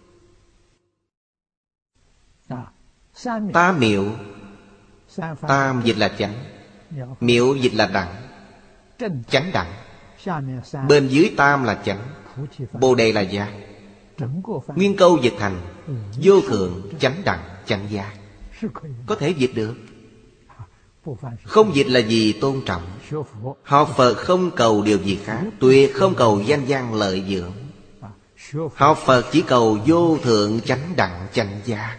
Tam Miệu, tam dịch là chánh, miệu dịch là đẳng, chánh đẳng. Bên dưới tam là chánh, bồ đề là giác. Nguyên câu dịch thành vô thượng chánh đẳng chánh giác. Có thể dịch được. Không dịch là gì? Tôn trọng. Học Phật không cầu điều gì khác, tuyệt không cầu danh văn lợi dưỡng. Học Phật chỉ cầu vô thượng chánh đẳng chánh giác.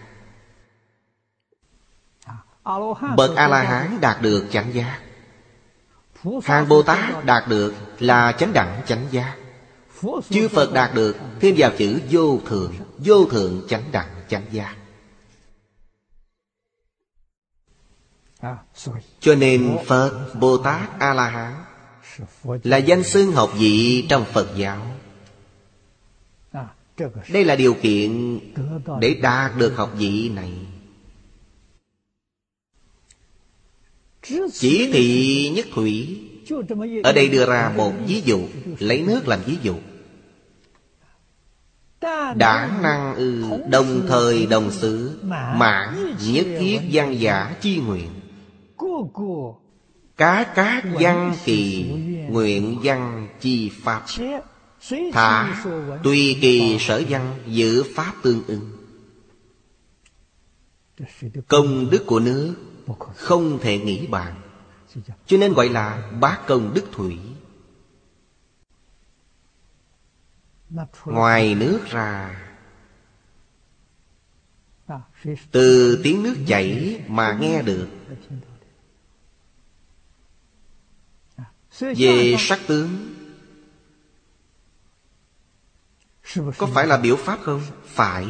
Bậc A-la-hán đạt được chánh giác, hàng Bồ Tát đạt được là chánh đẳng chánh giác. Chư Phật đạt được thêm vào chữ vô thượng, vô thượng chánh đẳng chánh giác. Cho nên Phật, Bồ Tát, A-la-hán là danh xưng học vị trong Phật giáo. Đây là điều kiện để đạt được học vị này. Chỉ thị nhất thủy. Ở đây đưa ra một ví dụ, lấy nước làm ví dụ. Đảng năng đồng thời đồng xứ, mãn nhất thiết văn giả chi nguyện. Các văn kỳ nguyện văn chi pháp. Thả tùy kỳ sở văn giữ pháp tương ưng. Công đức của nước không thể nghĩ bàn, cho nên gọi là bát công đức thủy. Ngoài nước ra, từ tiếng nước chảy mà nghe được. Về sắc tướng, có phải là biểu pháp không? Phải,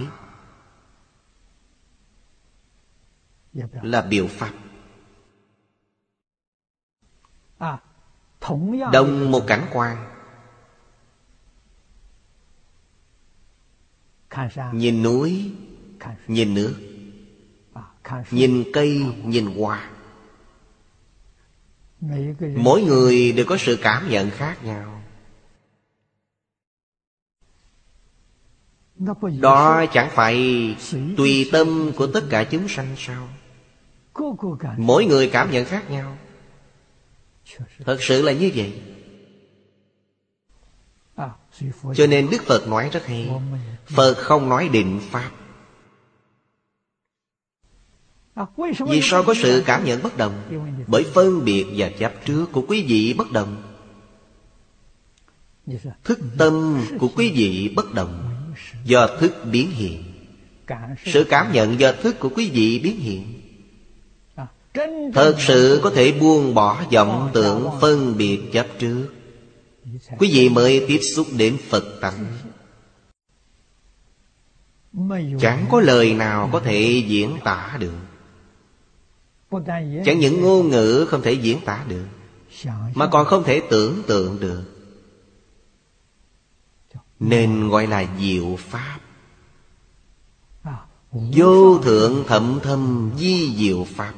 là biểu pháp. Đồng một cảnh quan, nhìn núi, nhìn nước, nhìn cây, nhìn hoa. Mỗi người đều có sự cảm nhận khác nhau. Đó chẳng phải tùy tâm của tất cả chúng sanh sao? Mỗi người cảm nhận khác nhau. Thật sự là như vậy. Cho nên Đức Phật nói rất hay. Phật không nói định pháp. Vì sao có sự cảm nhận bất đồng? Bởi phân biệt và chấp trước của quý vị bất đồng. Thức tâm của quý vị bất đồng, do thức biến hiện. Sự cảm nhận do thức của quý vị biến hiện. Thật sự có thể buông bỏ vọng tưởng phân biệt chấp trước, quý vị mới tiếp xúc đến Phật tánh. Chẳng có lời nào có thể diễn tả được. Chẳng những ngôn ngữ không thể diễn tả được, mà còn không thể tưởng tượng được. Nên gọi là diệu pháp. Vô thượng thậm thâm di diệu pháp.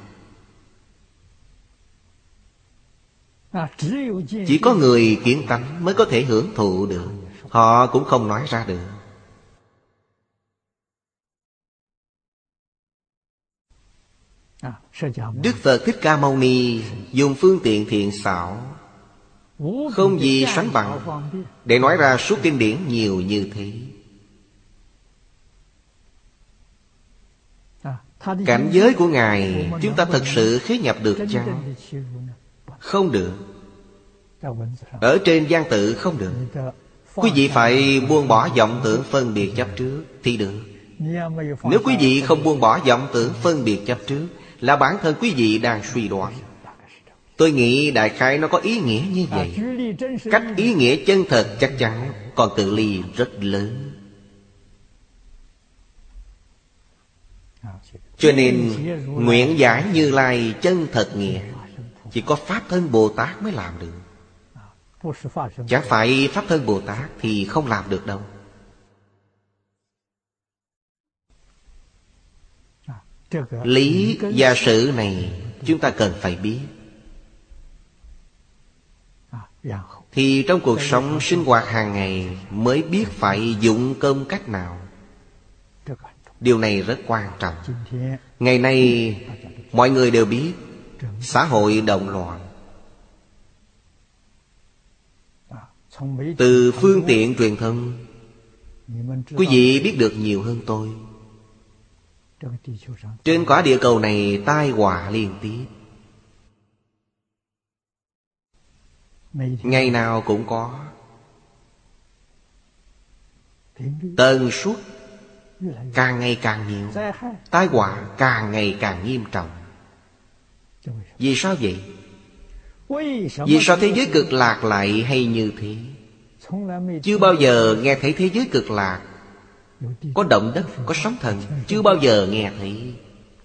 Chỉ có người kiến tánh mới có thể hưởng thụ được. Họ cũng không nói ra được. Đức Phật Thích Ca Mâu Ni dùng phương tiện thiện xảo, không gì sánh bằng, để nói ra suốt kinh điển nhiều như thế. Cảnh giới của Ngài chúng ta thật sự khế nhập được chăng? Không được. Ở trên văn tự không được. Quý vị phải buông bỏ vọng tưởng phân biệt chấp trước thì được. Nếu quý vị không buông bỏ vọng tưởng phân biệt chấp trước, là bản thân quý vị đang suy đoán. Tôi nghĩ đại khái nó có ý nghĩa như vậy. Cách ý nghĩa chân thật chắc chắn còn cự ly rất lớn. Cho nên nguyện giải Như Lai chân thật nghĩa chỉ có Pháp thân Bồ Tát mới làm được. Chẳng phải Pháp thân Bồ Tát thì không làm được đâu. Lý và sự này chúng ta cần phải biết, thì trong cuộc sống sinh hoạt hàng ngày mới biết phải dụng công cách nào. Điều này rất quan trọng. Ngày nay mọi người đều biết xã hội động loạn. Từ phương tiện truyền thông, quý vị biết được nhiều hơn tôi. Trên quả địa cầu này tai họa liên tiếp, ngày nào cũng có. Tần suất càng ngày càng nhiều, tai họa càng ngày càng nghiêm trọng. Vì sao vậy? Vì sao thế giới cực lạc lại hay như thế? Chưa bao giờ nghe thấy thế giới cực lạc có động đất, có sóng thần. Chưa bao giờ nghe thấy.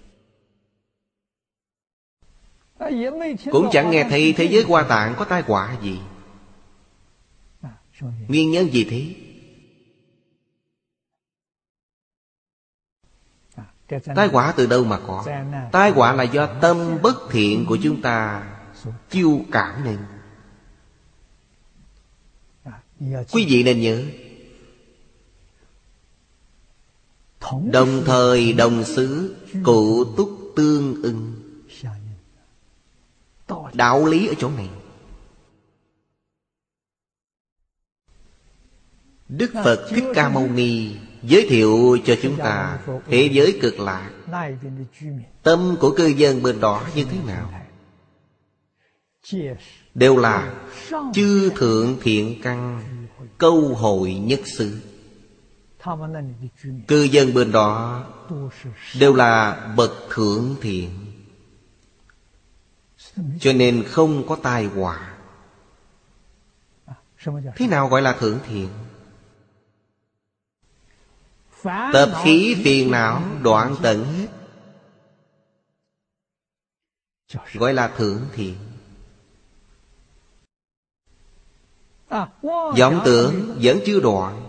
Cũng chẳng nghe thấy thế giới Hoa Tạng có tai họa gì. Nguyên nhân gì thế? Tai họa từ đâu mà có? Tai họa là do tâm bất thiện của chúng ta chiêu cảm nên. Quý vị nên nhớ, đồng thời đồng xứ, cụ túc tương ưng. Đạo lý ở chỗ này. Đức Phật Thích Ca Mâu Ni giới thiệu cho chúng ta thế giới cực lạc. Tâm của cư dân bên đó như thế nào? Đều là chư thượng thiện căn, câu hội nhất xứ. Cư dân bên đó đều là bậc thượng thiện, cho nên không có tai họa. Thế nào gọi là thượng thiện? Tập khí phiền não đoạn tận hết, gọi là thượng thiện. Vọng tưởng vẫn chưa đoạn,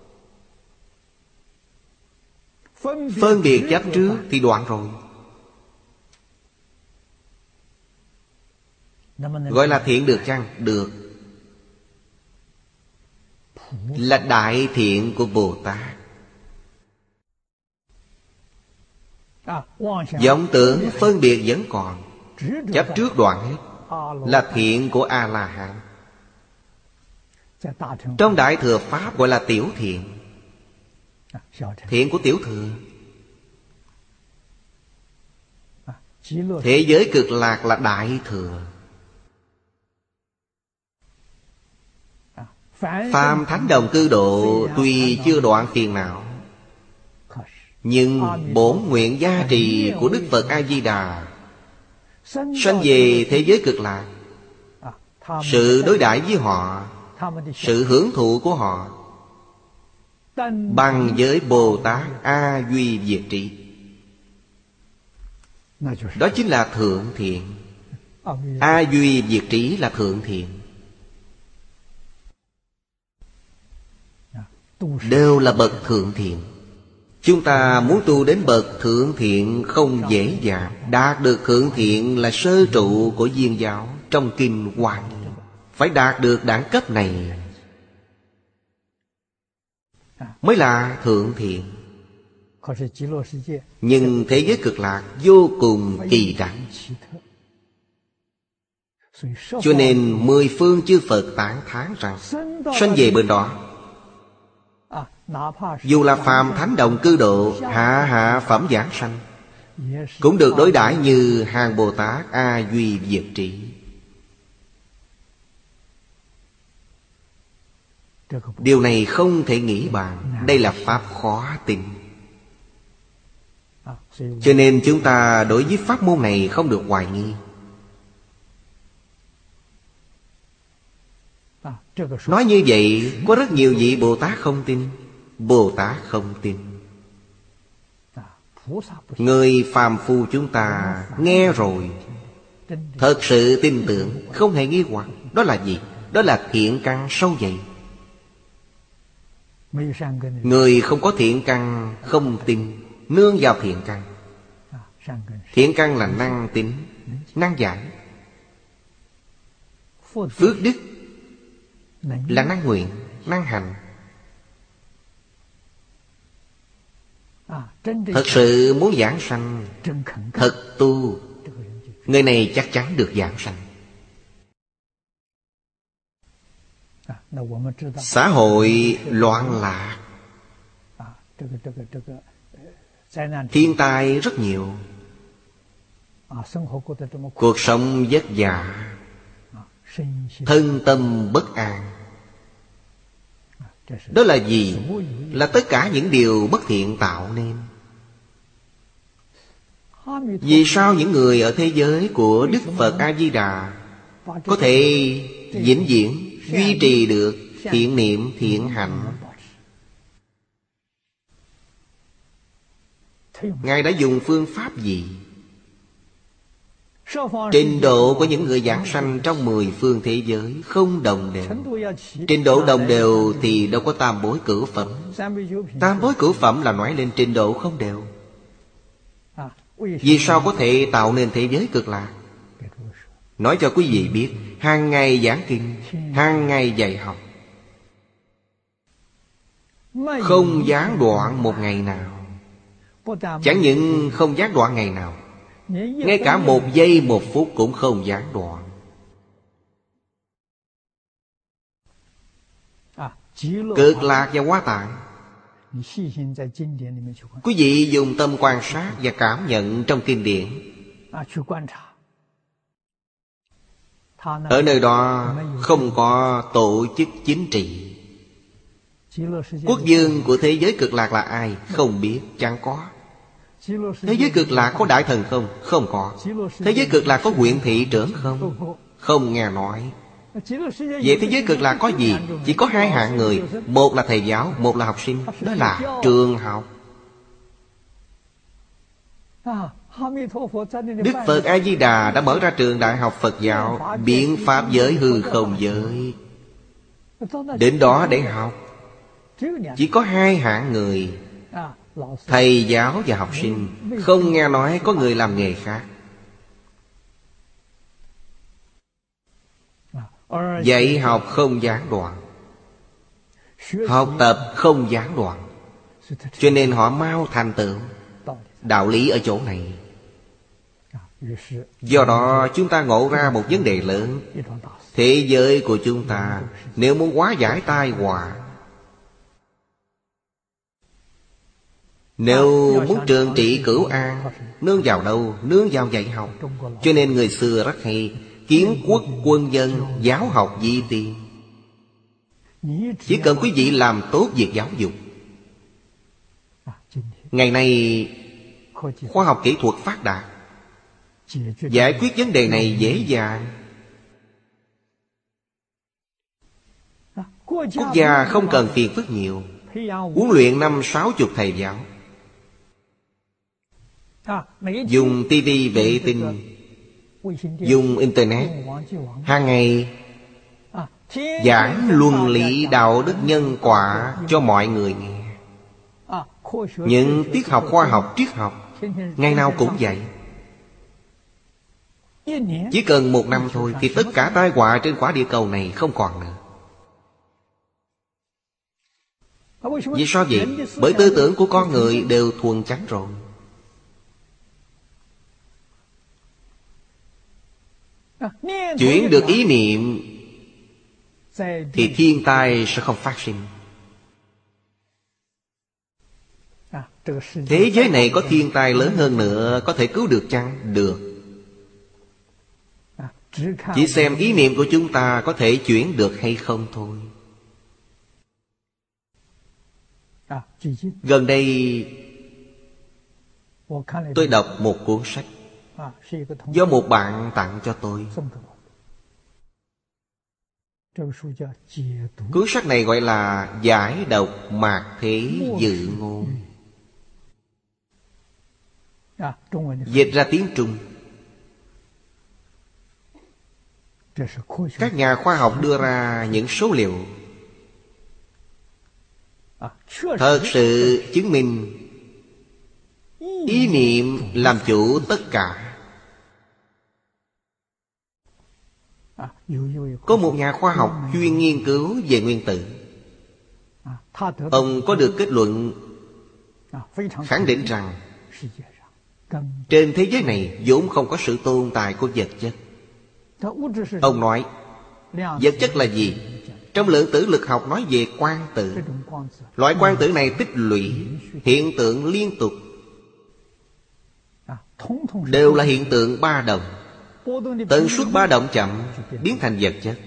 phân biệt chấp trước thì đoạn rồi, gọi là thiện được chăng? Được. Là đại thiện của Bồ Tát. Vọng tưởng phân biệt vẫn còn, chấp trước đoạn hết, là thiện của A-la-hán. Trong Đại Thừa Pháp gọi là tiểu thiện, thiện của tiểu thừa. Thế giới cực lạc là đại thừa. Phàm thánh đồng cư độ tuy chưa đoạn phiền não, nhưng bổn nguyện gia trì của Đức Phật A-di-đà sanh về thế giới cực lạc. Sự đối đãi với họ, sự hưởng thụ của họ bằng với Bồ Tát A Duy Diệt Trí. Đó chính là thượng thiện. A Duy Diệt Trí là thượng thiện. Đều là bậc thượng thiện. Chúng ta muốn tu đến bậc thượng thiện không dễ dàng. Đạt được thượng thiện là sơ trụ của Viên giáo trong Kinh Hoa Nghiêm. Phải đạt được đẳng cấp này mới là thượng thiện. Nhưng thế giới cực lạc vô cùng kỳ đẳng, cho nên mười phương chư Phật tán thán rằng sanh về bên đó, dù là phàm thánh đồng cư độ, hạ hạ phẩm giảng sanh, cũng được đối đãi như hàng Bồ Tát A Duy Diệt Trí. Điều này không thể nghĩ bàn. Đây là pháp khó tin. Cho nên chúng ta đối với pháp môn này không được hoài nghi. Nói như vậy, có rất nhiều vị Bồ Tát không tin. Bồ Tát không tin. Người phàm phu chúng ta nghe rồi thật sự tin tưởng, không hề nghi hoặc. Đó là gì? Đó là thiện căn sâu dày. Người không có thiện căn không tin, nương vào thiện căn. Thiện căn là năng tính, năng giải. Phước đức là năng nguyện, năng hành. Thật sự muốn giảng sanh, thật tu, người này chắc chắn được giảng sanh. Xã hội loạn lạc, thiên tai rất nhiều, cuộc sống vất vả, thân tâm bất an. Đó là gì? Là tất cả những điều bất thiện tạo nên. Vì sao những người ở thế giới của Đức Phật A-di-đà có thể vĩnh viễn duy trì được thiện niệm, thiện hạnh? Ngài đã dùng phương pháp gì? Trình độ của những người giảng sanh trong 10 phương thế giới không đồng đều. Trình độ đồng đều thì đâu có tam bối cửu phẩm. Tam bối cửu phẩm là nói lên trình độ không đều. Vì sao có thể tạo nên thế giới cực lạc? Nói cho quý vị biết, hàng ngày giảng kinh, hàng ngày dạy học, không gián đoạn một ngày nào. Chẳng những không gián đoạn ngày nào, ngay cả một giây một phút cũng không gián đoạn. Cực lạc và Hoa Tạng, quý vị dùng tâm quan sát và cảm nhận trong kinh điển. Ở nơi đó không có tổ chức chính trị. Quốc vương của thế giới cực lạc là ai? Không biết, chẳng có. Thế giới cực lạc có đại thần không? Không có. Thế giới cực lạc có huyện thị trưởng không? Không nghe nói. Vậy thế giới cực lạc có gì? Chỉ có hai hạng người. Một là thầy giáo, một là học sinh. Đó là trường học. Đức Phật A-di-đà đã mở ra trường đại học Phật giáo, biện pháp giới, hư không giới. Đến đó để học. Chỉ có hai hạng người, thầy giáo và học sinh. Không nghe nói có người làm nghề khác. Dạy học không gián đoạn, học tập không gián đoạn. Cho nên họ mau thành tựu. Đạo lý ở chỗ này. Do đó chúng ta ngộ ra một vấn đề lớn. Thế giới của chúng ta nếu muốn hóa giải tai họa, nếu muốn trường trị cửu an, nương vào đâu? Nương vào dạy học. Cho nên người xưa rất hay: kiến quốc quân dân, giáo học vi tiên. Chỉ cần quý vị làm tốt việc giáo dục. Ngày nay khoa học kỹ thuật phát đạt, giải quyết vấn đề này dễ dàng. Quốc gia không cần phiền phức nhiều, huấn luyện 50-60 thầy giáo, dùng tivi vệ tinh, dùng internet, hàng ngày giảng luân lý đạo đức nhân quả cho mọi người nghe. Những tiết học khoa học, triết học, ngày nào cũng vậy. Chỉ cần 1 năm thôi thì tất cả tai họa trên quả địa cầu này không còn nữa. Vì sao vậy? Bởi tư tưởng của con người đều thuần chánh rồi. Chuyển được ý niệm thì thiên tai sẽ không phát sinh. Thế giới này có thiên tai lớn hơn nữa, có thể cứu được chăng? Được. Chỉ xem ý niệm của chúng ta có thể chuyển được hay không thôi. Gần đây tôi đọc một cuốn sách do một bạn tặng cho tôi. Cuốn sách này gọi là Giải độc mạt thế dự ngôn. Dịch ra tiếng Trung. Các nhà khoa học đưa ra những số liệu thật sự chứng minh ý niệm làm chủ tất cả. Có một nhà khoa học chuyên nghiên cứu về nguyên tử. Ông có được kết luận khẳng định rằng trên thế giới này vốn không có sự tồn tại của vật chất. Ông nói vật chất là gì? Trong lượng tử lực học nói về quang tử. Loại quang tử này tích lũy, hiện tượng liên tục, đều là hiện tượng ba động. Tần suất ba động chậm biến thành vật chất,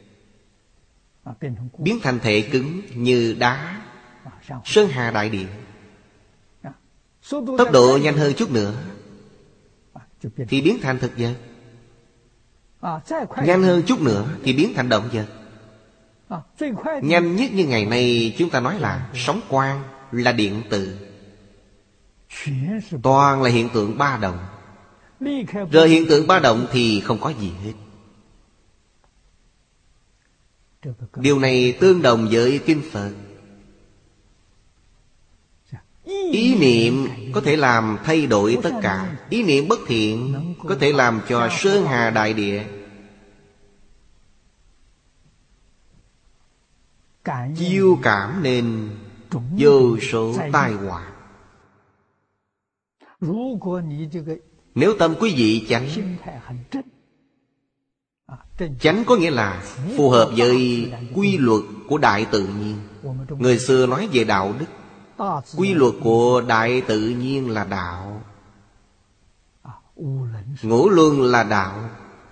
biến thành thể cứng như đá, sơn hà đại địa. Tốc độ nhanh hơn chút nữa thì biến thành thực vật, nhanh hơn chút nữa thì biến thành động vật. Nhanh nhất như ngày nay chúng ta nói là sóng quang, là điện tử. Toàn là hiện tượng ba động. Rời hiện tượng ba động thì không có gì hết. Điều này tương đồng với Kinh Phật. Ý niệm có thể làm thay đổi tất cả. Ý niệm bất thiện có thể làm cho sơn hà đại địa chiêu cảm nên vô số tai họa. Nếu tâm quý vị chánh, chánh có nghĩa là phù hợp với quy luật của đại tự nhiên. Người xưa nói về đạo đức, quy luật của đại tự nhiên là đạo, ngũ luân là đạo,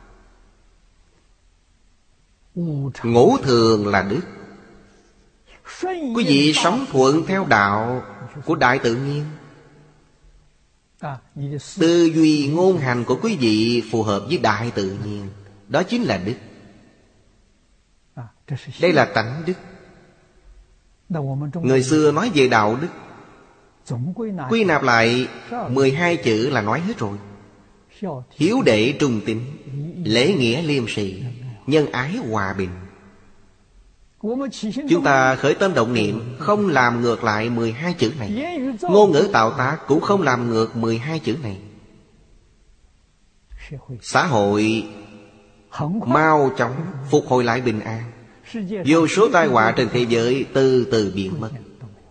ngũ thường là đức. Quý vị sống thuận theo đạo của đại tự nhiên, tư duy ngôn hành của quý vị phù hợp với đại tự nhiên, đó chính là đức. Đây là tánh đức. Người xưa nói về đạo đức, quy nạp lại 12 chữ là nói hết rồi. Hiếu đệ trung tín, lễ nghĩa liêm sỉ, nhân ái hòa bình. Chúng ta khởi tâm động niệm không làm ngược lại 12 chữ này. Ngôn ngữ tạo tác cũng không làm ngược 12 chữ này. Xã hội mau chóng phục hồi lại bình an. Vô số tai họa trên thế giới từ từ biến mất.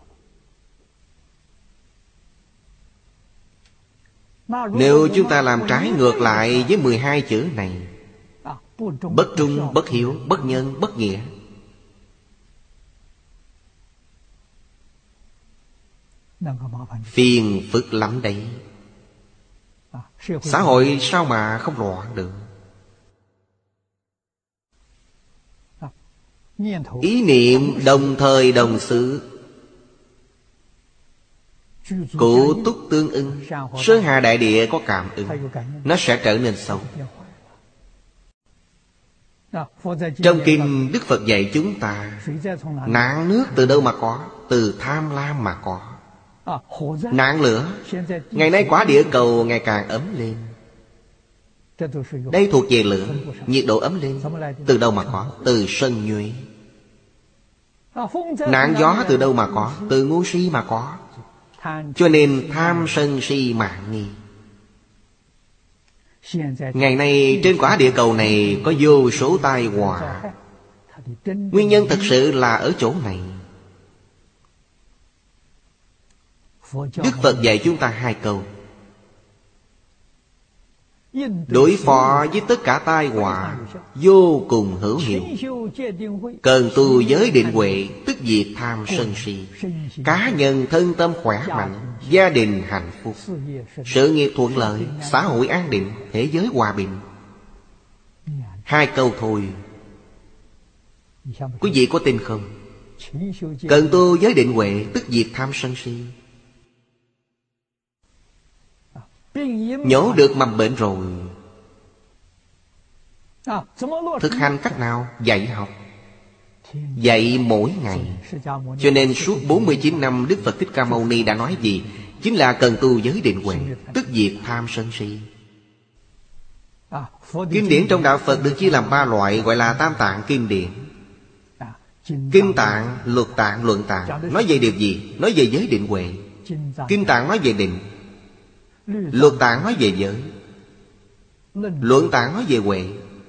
Nếu chúng ta làm trái ngược lại với 12 chữ này, bất trung, bất hiếu, bất nhân, bất nghĩa, phiền phức lắm đấy. Xã hội sao mà không loạn được? Ý niệm đồng thời đồng xứ, cụ túc tương ưng, sơn hà đại địa có cảm ứng, nó sẽ trở nên xấu. Trong kinh Đức Phật dạy chúng ta, nạn nước từ đâu mà có? Từ tham lam mà có. Nạn lửa, ngày nay quả địa cầu ngày càng ấm lên. Đây thuộc về lửa, nhiệt độ ấm lên. Từ đâu mà có? Từ sân nhuệ. Nạn gió từ đâu mà có? Từ ngu si mà có. Cho nên tham sân si mạng nghi. Ngày nay trên quả địa cầu này có vô số tai họa. Nguyên nhân thực sự là ở chỗ này. Đức Phật dạy chúng ta 2 câu: đối phó với tất cả tai họa vô cùng hữu hiệu. Cần tu giới định huệ, tức diệt tham sân si. Cá nhân thân tâm khỏe mạnh, gia đình hạnh phúc, sự nghiệp thuận lợi, xã hội an định, thế giới hòa bình. 2 câu thôi. Quý vị có tin không? Cần tu giới định huệ, tức diệt tham sân si. Nhổ được mầm bệnh rồi, thực hành cách nào? Dạy học. Dạy mỗi ngày. Cho nên suốt 49 năm Đức Phật Thích Ca Mâu Ni đã nói gì? Chính là cần tu giới định huệ, tức diệt tham sân si. Kinh điển trong đạo Phật được chia làm 3 loại, gọi là Tam Tạng Kinh điển. Kinh Tạng, Luật Tạng, Luận Tạng. Nói về điều gì? Nói về giới định huệ. Kinh Tạng nói về định, Luật Tạng nói về giới, Luận Tạng nói về huệ.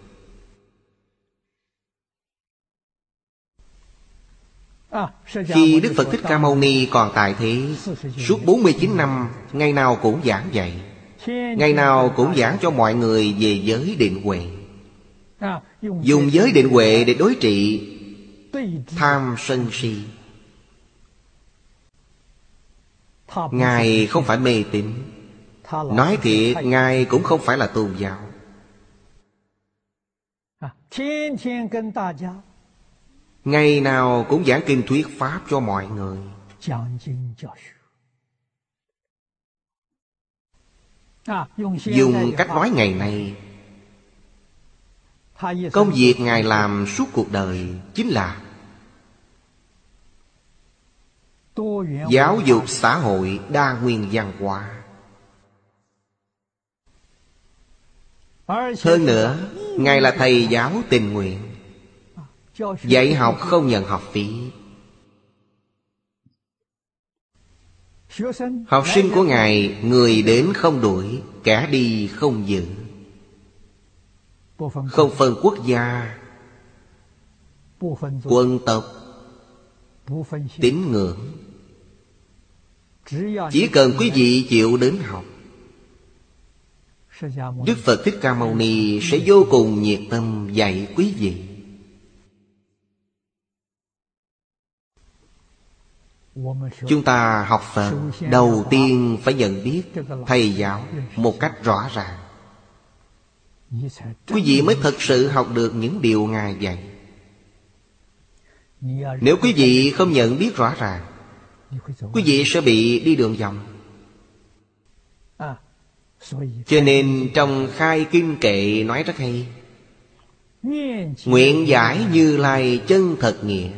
Khi Đức Phật Thích Ca Mâu Ni còn tại thế, suốt 49 năm, ngày nào cũng giảng dạy, ngày nào cũng giảng cho mọi người về giới định huệ. Dùng giới định huệ để đối trị tham sân si. Ngài không phải mê tín. Nói thiệt, Ngài cũng không phải là tôn giáo. Ngày nào cũng giảng kinh thuyết pháp cho mọi người. Dùng cách nói ngày nay, công việc Ngài làm suốt cuộc đời chính là giáo dục xã hội đa nguyên văn hóa. Hơn nữa, Ngài là thầy giáo tình nguyện, dạy học không nhận học phí. Học sinh của Ngài, người đến không đuổi, kẻ đi không giữ. Không phân quốc gia, quân tộc, tín ngưỡng. Chỉ cần quý vị chịu đến học, Đức Phật Thích Ca Mâu Ni sẽ vô cùng nhiệt tâm dạy quý vị. Chúng ta học Phật, đầu tiên phải nhận biết thầy giáo một cách rõ ràng. Quý vị mới thật sự học được những điều Ngài dạy. Nếu quý vị không nhận biết rõ ràng, quý vị sẽ bị đi đường vòng. Cho nên trong Khai Kinh Kệ nói rất hay: nguyện giải Như Lai chân thật nghĩa,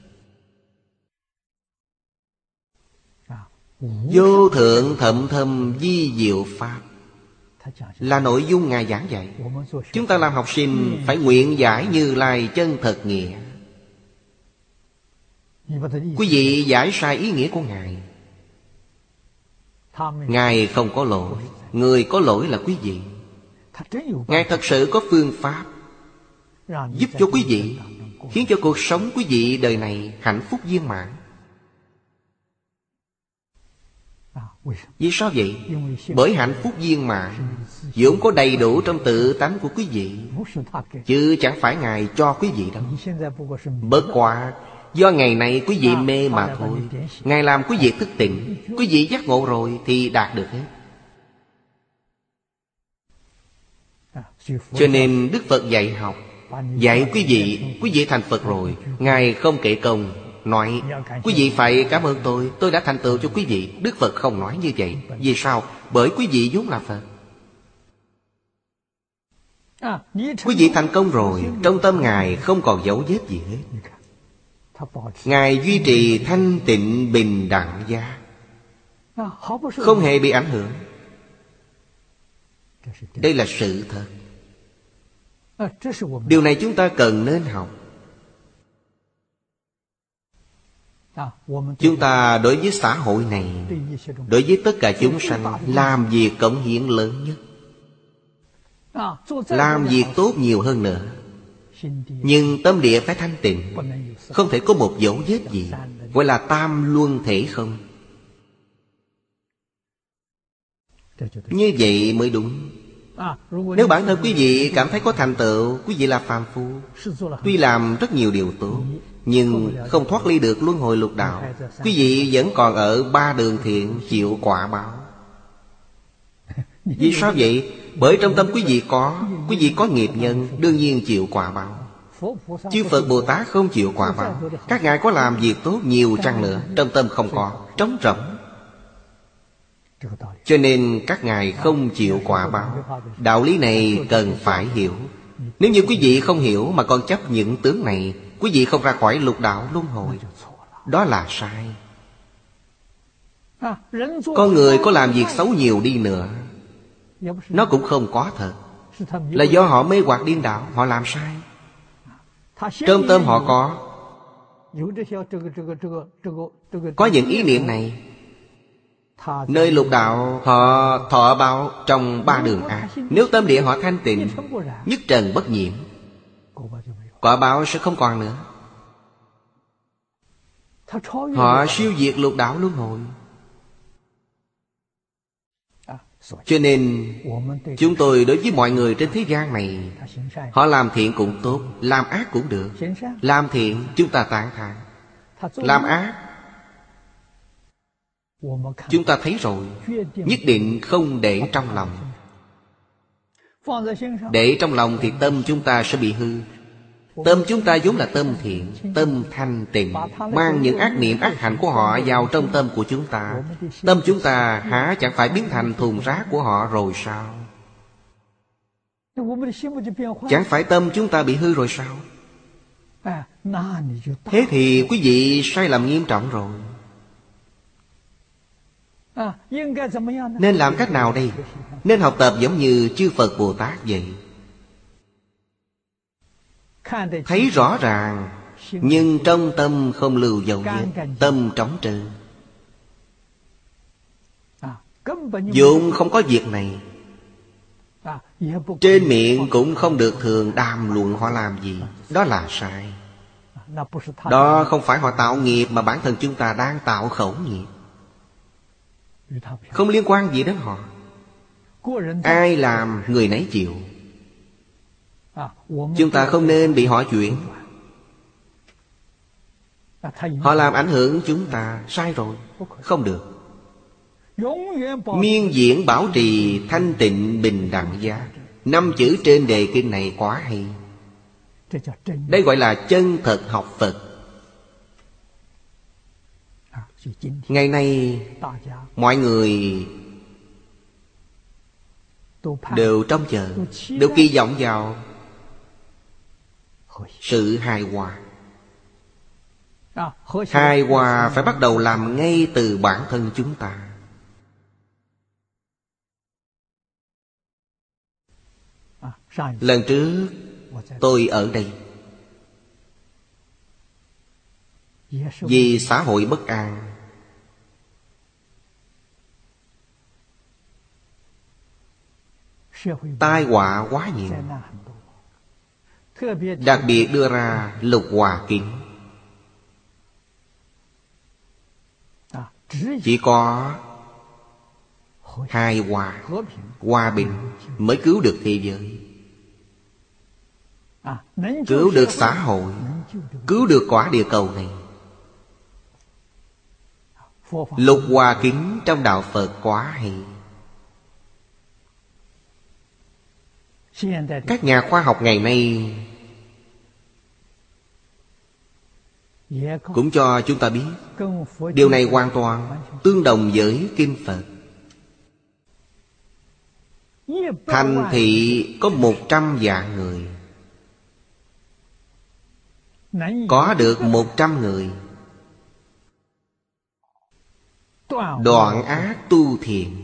vô thượng thậm thâm vi diệu pháp. Là nội dung Ngài giảng dạy. Chúng ta làm học sinh phải nguyện giải Như Lai chân thật nghĩa. Quý vị giải sai ý nghĩa của Ngài, Ngài không có lỗi. Người có lỗi là quý vị. Ngài thật sự có phương pháp giúp cho quý vị, khiến cho cuộc sống quý vị đời này hạnh phúc viên mãn. Vì sao vậy? Bởi hạnh phúc viên mãn vốn có đầy đủ trong tự tánh của quý vị, chứ chẳng phải Ngài cho quý vị đâu. Bất quá do ngày nay quý vị mê mà thôi. Ngài làm quý vị thức tỉnh, quý vị giác ngộ rồi thì đạt được hết. Cho nên Đức Phật dạy học, dạy quý vị thành Phật rồi, Ngài không kể công, nói quý vị phải cảm ơn tôi đã thành tựu cho quý vị. Đức Phật không nói như vậy. Vì sao? Bởi quý vị vốn là Phật. Quý vị thành công rồi, trong tâm Ngài không còn dấu vết gì hết. Ngài duy trì thanh tịnh bình đẳng giác, không hề bị ảnh hưởng. Đây là sự thật. Điều này chúng ta cần nên học. Chúng ta đối với xã hội này, đối với tất cả chúng sanh, làm việc cống hiến lớn nhất, làm việc tốt nhiều hơn nữa. Nhưng tâm địa phải thanh tịnh, không thể có một dấu vết gì, gọi là tam luân thể không. Như vậy mới đúng. Nếu bản thân quý vị cảm thấy có thành tựu, quý vị là phàm phu, tuy làm rất nhiều điều tốt, nhưng không thoát ly được luân hồi lục đạo, quý vị vẫn còn ở ba đường thiện chịu quả báo. Vì sao vậy? Bởi trong tâm quý vị có nghiệp nhân, đương nhiên chịu quả báo. Chư Phật Bồ Tát không chịu quả báo. Các ngài có làm việc tốt nhiều chăng nữa, trong tâm không có, trống rỗng. Cho nên các ngài không chịu quả báo. Đạo lý này cần phải hiểu. Nếu như quý vị không hiểu mà còn chấp những tướng này, quý vị không ra khỏi lục đạo luân hồi. Đó là sai. Con người có làm việc xấu nhiều đi nữa, nó cũng không có thật. Là do họ mê hoặc điên đảo, họ làm sai. Trong tâm họ có những ý niệm này. Nơi lục đạo họ thọ báo trong ba đường ác. Nếu tâm địa họ thanh tịnh, nhất trần bất nhiễm, quả báo sẽ không còn nữa. Họ siêu diệt lục đạo luân hồi. Cho nên chúng tôi đối với mọi người trên thế gian này, họ làm thiện cũng tốt, làm ác cũng được. Làm thiện chúng ta tán thán, làm ác chúng ta thấy rồi, nhất định không để trong lòng. Để trong lòng thì tâm chúng ta sẽ bị hư. Tâm chúng ta vốn là tâm thiện, tâm thanh tịnh, mang những ác niệm ác hành của họ vào trong tâm của chúng ta. Tâm chúng ta há chẳng phải biến thành thùng rác của họ rồi sao? Chẳng phải tâm chúng ta bị hư rồi sao? Thế thì quý vị sai lầm nghiêm trọng rồi. Nên làm cách nào đây? Nên học tập giống như chư Phật Bồ Tát vậy. Thấy rõ ràng, nhưng trong tâm không lưu dấu vết, tâm trống trơn, vốn không có việc này. Trên miệng cũng không được thường đàm luận họ làm gì. Đó là sai. Đó không phải họ tạo nghiệp, mà bản thân chúng ta đang tạo khẩu nghiệp, không liên quan gì đến họ. Ai làm người nấy chịu. Chúng ta không nên bị họ chuyển. Họ làm ảnh hưởng chúng ta, sai rồi, không được. Miên diễn bảo trì thanh tịnh bình đẳng giác. 5 chữ trên đề kinh này quá hay. Đây gọi là chân thật học Phật. Ngày nay mọi người đều trông chờ, đều kỳ vọng vào sự hài hòa. Hài hòa phải bắt đầu làm ngay từ bản thân chúng ta. Lần trước tôi ở đây, vì xã hội bất an, tai họa quá nhiều, đặc biệt đưa ra Lục Hòa Kính. Chỉ có hài hòa, hòa bình mới cứu được thế giới, cứu được xã hội, cứu được quả địa cầu này. Lục Hòa Kính trong đạo Phật quá hay. Các nhà khoa học ngày nay cũng cho chúng ta biết điều này hoàn toàn tương đồng với Kinh Phật. Thành thị có 100 vạn người, có được 100 người đoạn ác tu thiện,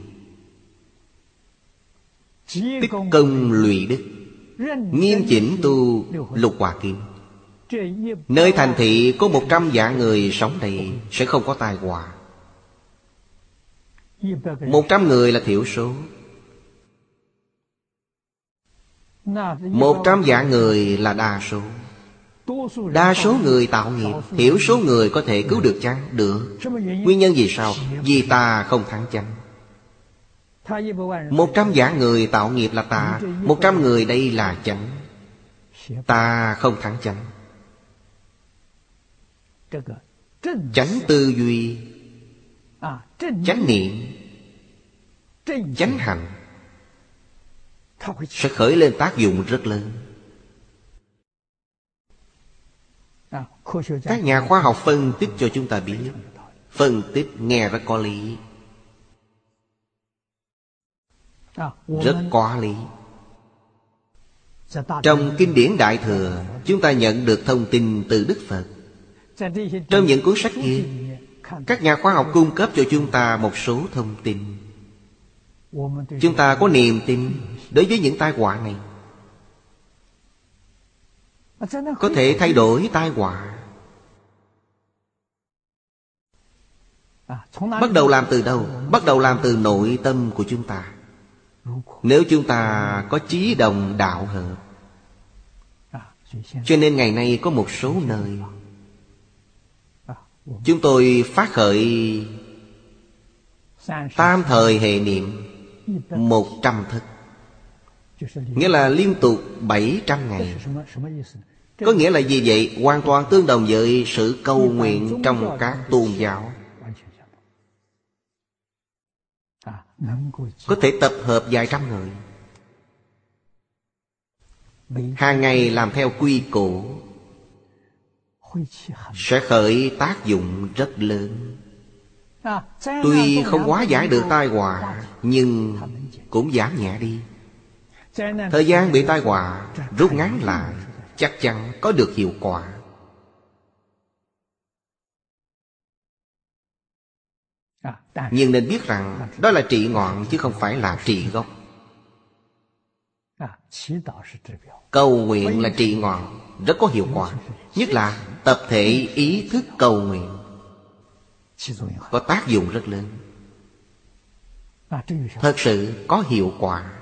tích công lụy đức, nghiêm chỉnh tu Lục Hòa Kính. Nơi thành thị có 100 vạn người sống đây sẽ không có tai họa. 100 người là thiểu số, 100 vạn người là đa số. Đa số người tạo nghiệp, thiểu số người có thể cứu được chăng? Được. Nguyên nhân vì sao? Vì ta không thắng chánh. 100 vạn người tạo nghiệp là tà, 100 người đây là chánh. Ta không thắng chánh. Chánh tư duy, chánh niệm, chánh hành sẽ khởi lên tác dụng rất lớn. Các nhà khoa học phân tích cho chúng ta biết. Phân tích nghe rất có lý, rất có lý. Trong kinh điển Đại Thừa, chúng ta nhận được thông tin từ Đức Phật. Trong những cuốn sách kia, các nhà khoa học cung cấp cho chúng ta một số thông tin. Chúng ta có niềm tin đối với những tai họa này, có thể thay đổi tai họa. Bắt đầu làm từ đâu? Bắt đầu làm từ nội tâm của chúng ta. Nếu chúng ta có chí đồng đạo hợp. Cho nên ngày nay có một số nơi chúng tôi phát khởi tam thời hệ niệm 100 thức, nghĩa là liên tục 700 ngày. Có nghĩa là gì vậy? Hoàn toàn tương đồng với sự cầu nguyện trong các tôn giáo. Có thể tập hợp vài trăm người, hàng ngày làm theo quy củ, sẽ khởi tác dụng rất lớn. Tuy không hóa giải được tai họa, nhưng cũng giảm nhẹ đi. Thời gian bị tai họa rút ngắn lại, chắc chắn có được hiệu quả. Nhưng nên biết rằng đó là trị ngọn chứ không phải là trị gốc. Cầu nguyện là trị ngọn, rất có hiệu quả. Nhất là tập thể ý thức cầu nguyện, có tác dụng rất lớn. Thật sự có hiệu quả.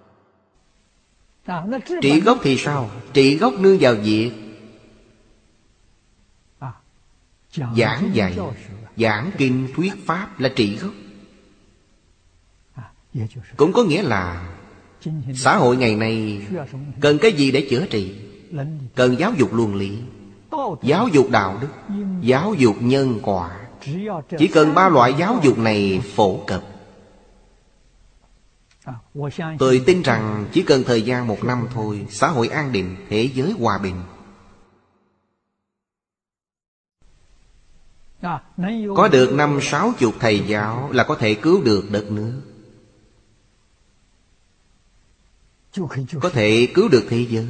Trị gốc thì sao? Trị gốc nương vào việc giảng dạy, giảng kinh thuyết pháp là trị gốc. Cũng có nghĩa là xã hội ngày nay cần cái gì để chữa trị? Cần giáo dục luân lý, giáo dục đạo đức, giáo dục nhân quả. Chỉ cần 3 loại giáo dục này phổ cập, tôi tin rằng chỉ cần thời gian 1 năm thôi, xã hội an định, thế giới hòa bình. Có được 50-60 thầy giáo là có thể cứu được đất nước, có thể cứu được thế giới.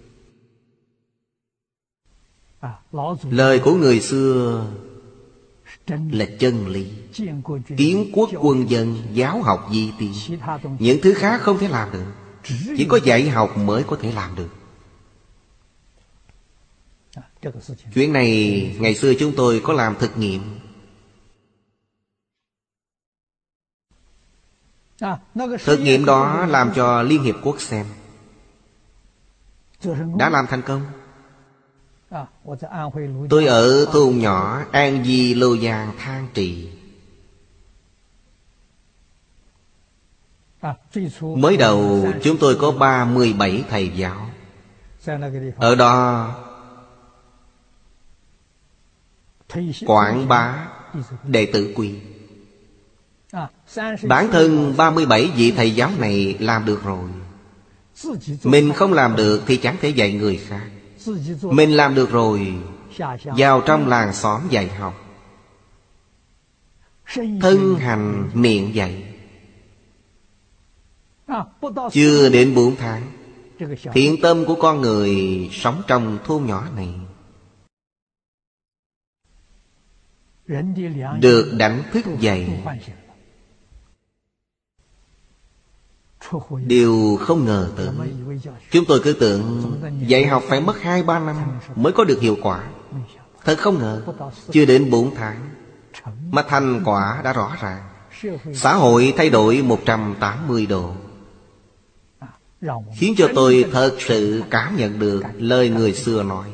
Lời của người xưa là chân lý. Kiến quốc quân dân, giáo học di tiên. Những thứ khác không thể làm được, chỉ có dạy học mới có thể làm được. Chuyện này ngày xưa chúng tôi có làm thực nghiệm. Thực nghiệm đó làm cho Liên Hiệp Quốc xem, đã làm thành công. Tôi ở thôn nhỏ An Di Lô Giang Thang Trì. Mới đầu chúng tôi có 37 thầy giáo. Ở đó quảng bá đệ tử quy. Bản thân 37 vị thầy giáo này làm được rồi. Mình không làm được thì chẳng thể dạy người khác. Mình làm được rồi, vào trong làng xóm dạy học, thân hành miệng dạy. Chưa đến 4 tháng, thiện tâm của con người sống trong thôn nhỏ này được đánh thức dậy. Điều không ngờ tới. Chúng tôi cứ tưởng dạy học phải mất 2-3 năm mới có được hiệu quả. Thật không ngờ, chưa đến 4 tháng mà thành quả đã rõ ràng. Xã hội thay đổi 180 độ, khiến cho tôi thật sự cảm nhận được lời người xưa nói: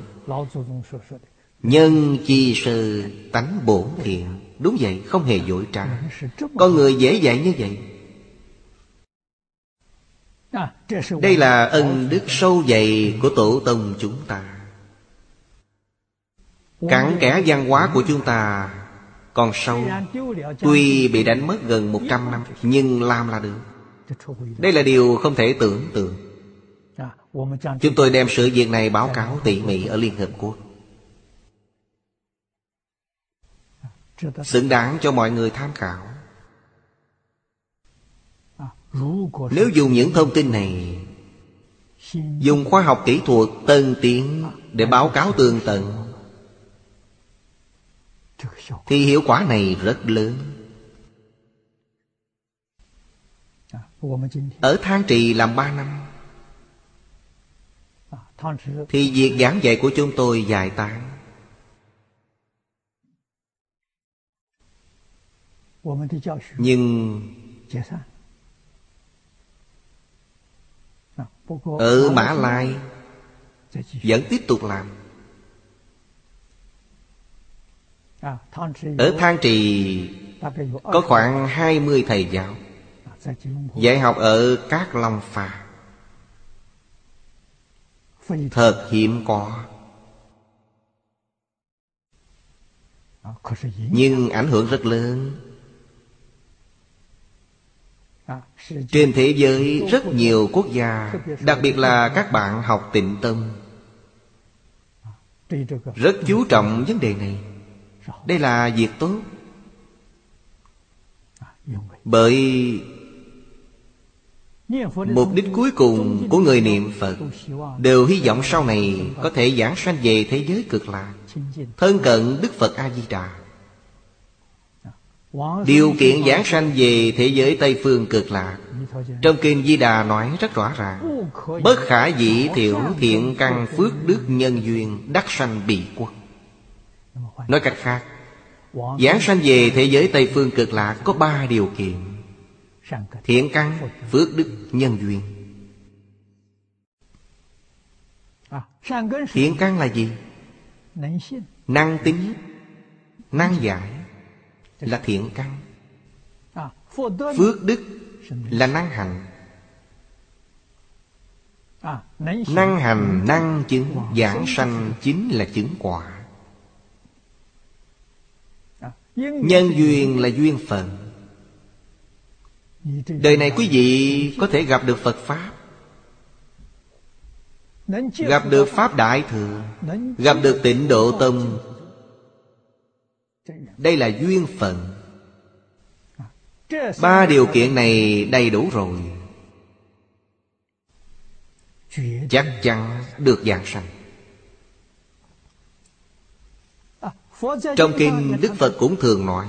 nhân chi sư tánh bổn thiện. Đúng vậy, không hề dối trá. Con người dễ dạy như vậy. Đây là ân đức sâu dày của tổ tông chúng ta. Cặn kẽ văn hóa của chúng ta còn sâu. Tuy bị đánh mất gần 100 năm, nhưng làm là được. Đây là điều không thể tưởng tượng. Chúng tôi đem sự việc này báo cáo tỉ mỉ ở Liên Hợp Quốc, xứng đáng cho mọi người tham khảo. Nếu dùng những thông tin này, dùng khoa học kỹ thuật tân tiến để báo cáo tường tận, thì hiệu quả này rất lớn. Ở Thang Trì làm 3 năm, thì việc giảng dạy của chúng tôi dài tán. Nhưng ở Mã Lai vẫn tiếp tục làm. Ở Thang Trì có khoảng 20 thầy giáo dạy học ở Cát Long Phà. Thật hiếm có. Nhưng ảnh hưởng rất lớn. Trên thế giới rất nhiều quốc gia, đặc biệt là các bạn học Tịnh Tông, rất chú trọng vấn đề này. Đây là việc tốt. Bởi mục đích cuối cùng của người niệm Phật đều hy vọng sau này có thể giảng sanh về thế giới cực lạc, thân cận Đức Phật A-di-đà. Điều kiện giảng sanh về thế giới Tây Phương cực lạc, trong Kinh Di Đà nói rất rõ ràng: bất khả dĩ thiểu thiện căn phước đức nhân duyên đắc sanh Bỉ Quốc. Nói cách khác, giảng sanh về thế giới Tây Phương cực lạc có 3 điều kiện: thiện căn, phước đức, nhân duyên. Thiện căn là gì? Năng tín, năng giải là thiện căn. Phước đức là năng hành. Năng hành, năng chứng, giảng sanh chính là chứng quả. Nhân duyên là duyên phận. Đời này quý vị có thể gặp được Phật Pháp, gặp được Pháp Đại Thừa, gặp được Tịnh Độ Tông. Đây là duyên phận. 3 điều kiện này đầy đủ rồi, chắc chắn được giảng sanh. Trong kinh Đức Phật cũng thường nói.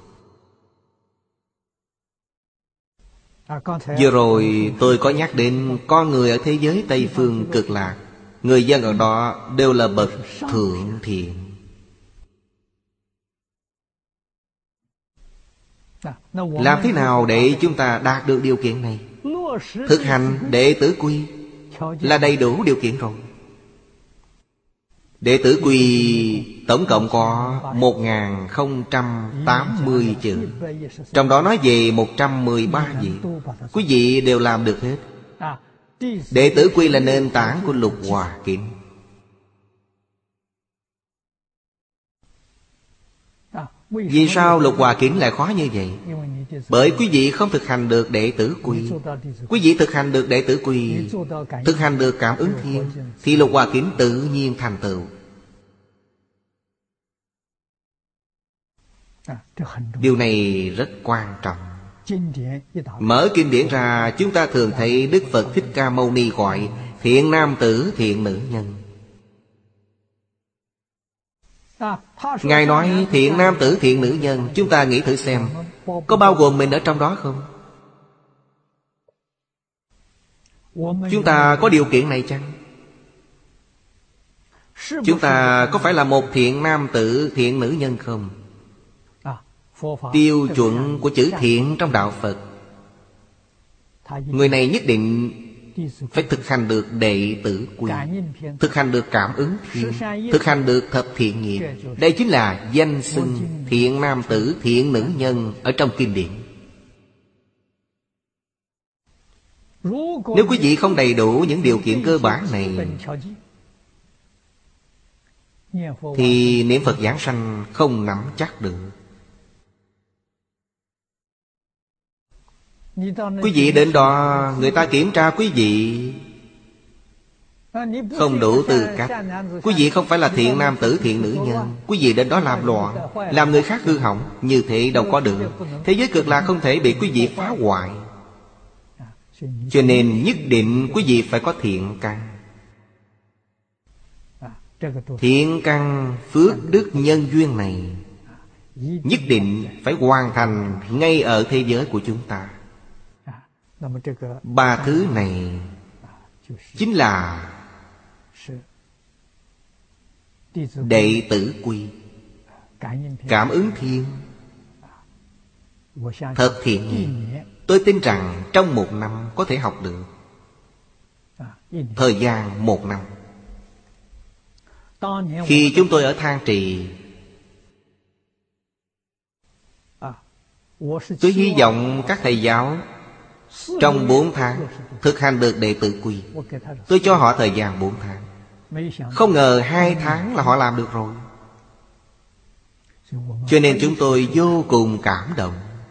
Vừa rồi tôi có nhắc đến con người ở thế giới Tây Phương cực lạc, người dân ở đó đều là bậc thượng thiện. Làm thế nào để chúng ta đạt được điều kiện này? Thực hành đệ tử quy là đầy đủ điều kiện rồi. Đệ tử quy tổng cộng có 1080 chữ, trong đó nói về 113 vị. Quý vị đều làm được hết. Đệ tử quy là nền tảng của Lục Hòa Kính. Vì sao Lục Hòa Kính lại khó như vậy? Bởi quý vị không thực hành được đệ tử quy. Quý vị thực hành được đệ tử quy, thực hành được cảm ứng thiên, thì Lục Hòa Kính tự nhiên thành tựu. Điều này rất quan trọng. Mở kinh điển ra, chúng ta thường thấy Đức Phật Thích Ca Mâu Ni gọi thiện nam tử, thiện nữ nhân. Ngài nói thiện nam tử, thiện nữ nhân. Chúng ta nghĩ thử xem, có bao gồm mình ở trong đó không? Chúng ta có điều kiện này chăng? Chúng ta có phải là một thiện nam tử, thiện nữ nhân không? Tiêu chuẩn của chữ thiện trong đạo Phật, người này nhất định phải thực hành được đệ tử quy, thực hành được cảm ứng thiên, thực hành được thập thiện nghiệp. Đây chính là danh xưng thiện nam tử, thiện nữ nhân ở trong kinh điển. Nếu quý vị không đầy đủ những điều kiện cơ bản này thì niệm Phật giảng sanh không nắm chắc được. Quý vị đến đó, người ta kiểm tra quý vị không đủ tư cách. Quý vị không phải là thiện nam tử thiện nữ nhân. Quý vị đến đó làm loạn, làm người khác hư hỏng, như thế đâu có được. Thế giới cực lạc không thể bị quý vị phá hoại. Cho nên nhất định quý vị phải có thiện căn. Thiện căn phước đức nhân duyên này nhất định phải hoàn thành ngay ở thế giới của chúng ta. Ba thứ này chính là đệ tử quy, cảm ứng thiên. Thật thiện nhỉ? Tôi tin rằng trong 1 năm có thể học được. Thời gian 1 năm. Khi chúng tôi ở Thang Trì, tôi hy vọng các thầy giáo trong 4 tháng thực hành được đệ tử quy. Tôi cho họ thời gian 4 tháng. Không ngờ 2 tháng là họ làm được rồi. Cho nên chúng tôi vô cùng cảm động.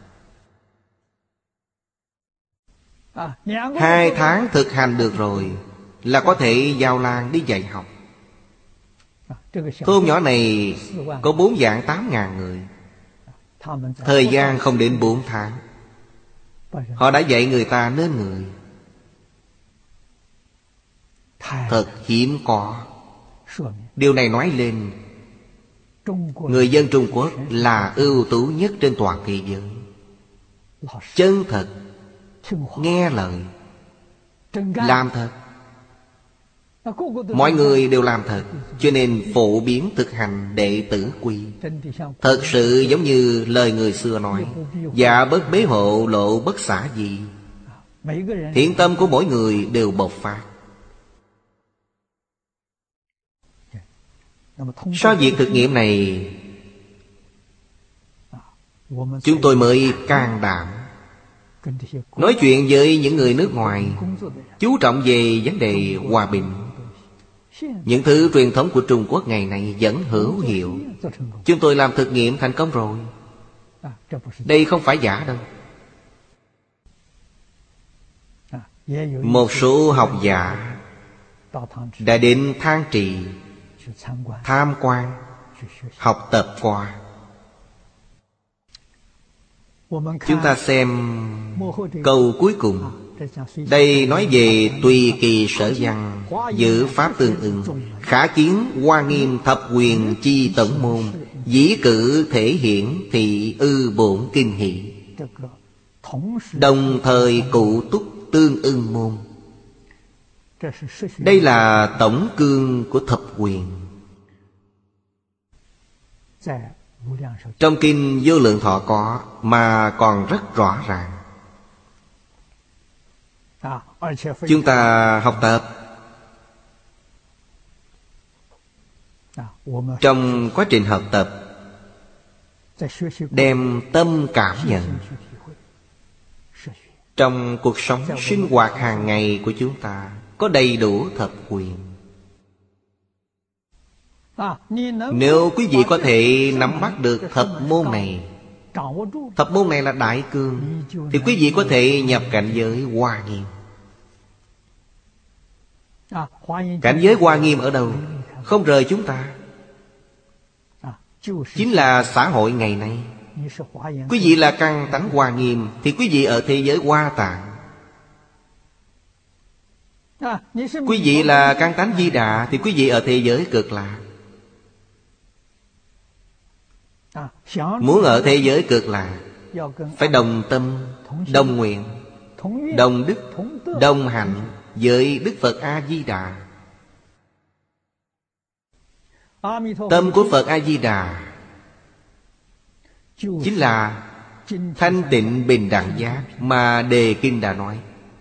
2 tháng thực hành được rồi là có thể vào làng đi dạy học. Thôn nhỏ này có 4 vạn 8.000 người. Thời gian không đến 4 tháng, họ đã dạy người ta nên người. Thật hiếm có. Điều này nói lên người dân Trung Quốc là ưu tú nhất trên toàn thế giới. Chân thật, nghe lời, làm thật. Mọi người đều làm thật. Cho nên phổ biến thực hành đệ tử quy. Thật sự giống như lời người xưa nói: dạ bất bế hộ, lộ bất xả gì. Thiện tâm của mỗi người đều bộc phát. Sau việc thực nghiệm này, chúng tôi mới can đảm nói chuyện với những người nước ngoài chú trọng về vấn đề hòa bình. Những thứ truyền thống của Trung Quốc ngày nay vẫn hữu hiệu. Chúng tôi làm thực nghiệm thành công rồi. Đây không phải giả đâu. Một số học giả đã đến Thang Trì tham quan, học tập qua. Chúng ta xem câu cuối cùng. Đây nói về tùy kỳ sở văn, giữ pháp tương ưng, khả kiến Hoa Nghiêm thập quyền chi tổng môn, dĩ cử thể hiện thị ư bổn kinh hỷ, đồng thời cụ túc tương ưng môn. Đây là tổng cương của thập quyền. Trong kinh Vô Lượng Thọ có, mà còn rất rõ ràng. Chúng ta học tập. Trong quá trình học tập, đem tâm cảm nhận. Trong cuộc sống sinh hoạt hàng ngày của chúng ta có đầy đủ thập quyền. Nếu quý vị có thể nắm bắt được thập môn này, thập môn này là đại cương, thì quý vị có thể nhập cảnh giới Hoa Nghiêm. Cảnh giới Hoa Nghiêm ở đâu? Không rời chúng ta. Chính là xã hội ngày nay. Quý vị là căn tánh Hoa Nghiêm, thì quý vị ở thế giới Hoa Tạng. Quý vị là căn tánh Di Đà, thì quý vị ở thế giới Cực Lạc. Muốn ở thế giới Cực Lạc, phải đồng tâm, đồng nguyện, đồng đức, đồng hạnh với Đức Phật A-di-đà. Tâm của Phật A-di-đà chính là thanh tịnh bình đẳng giác mà Đề Kinh đã nói.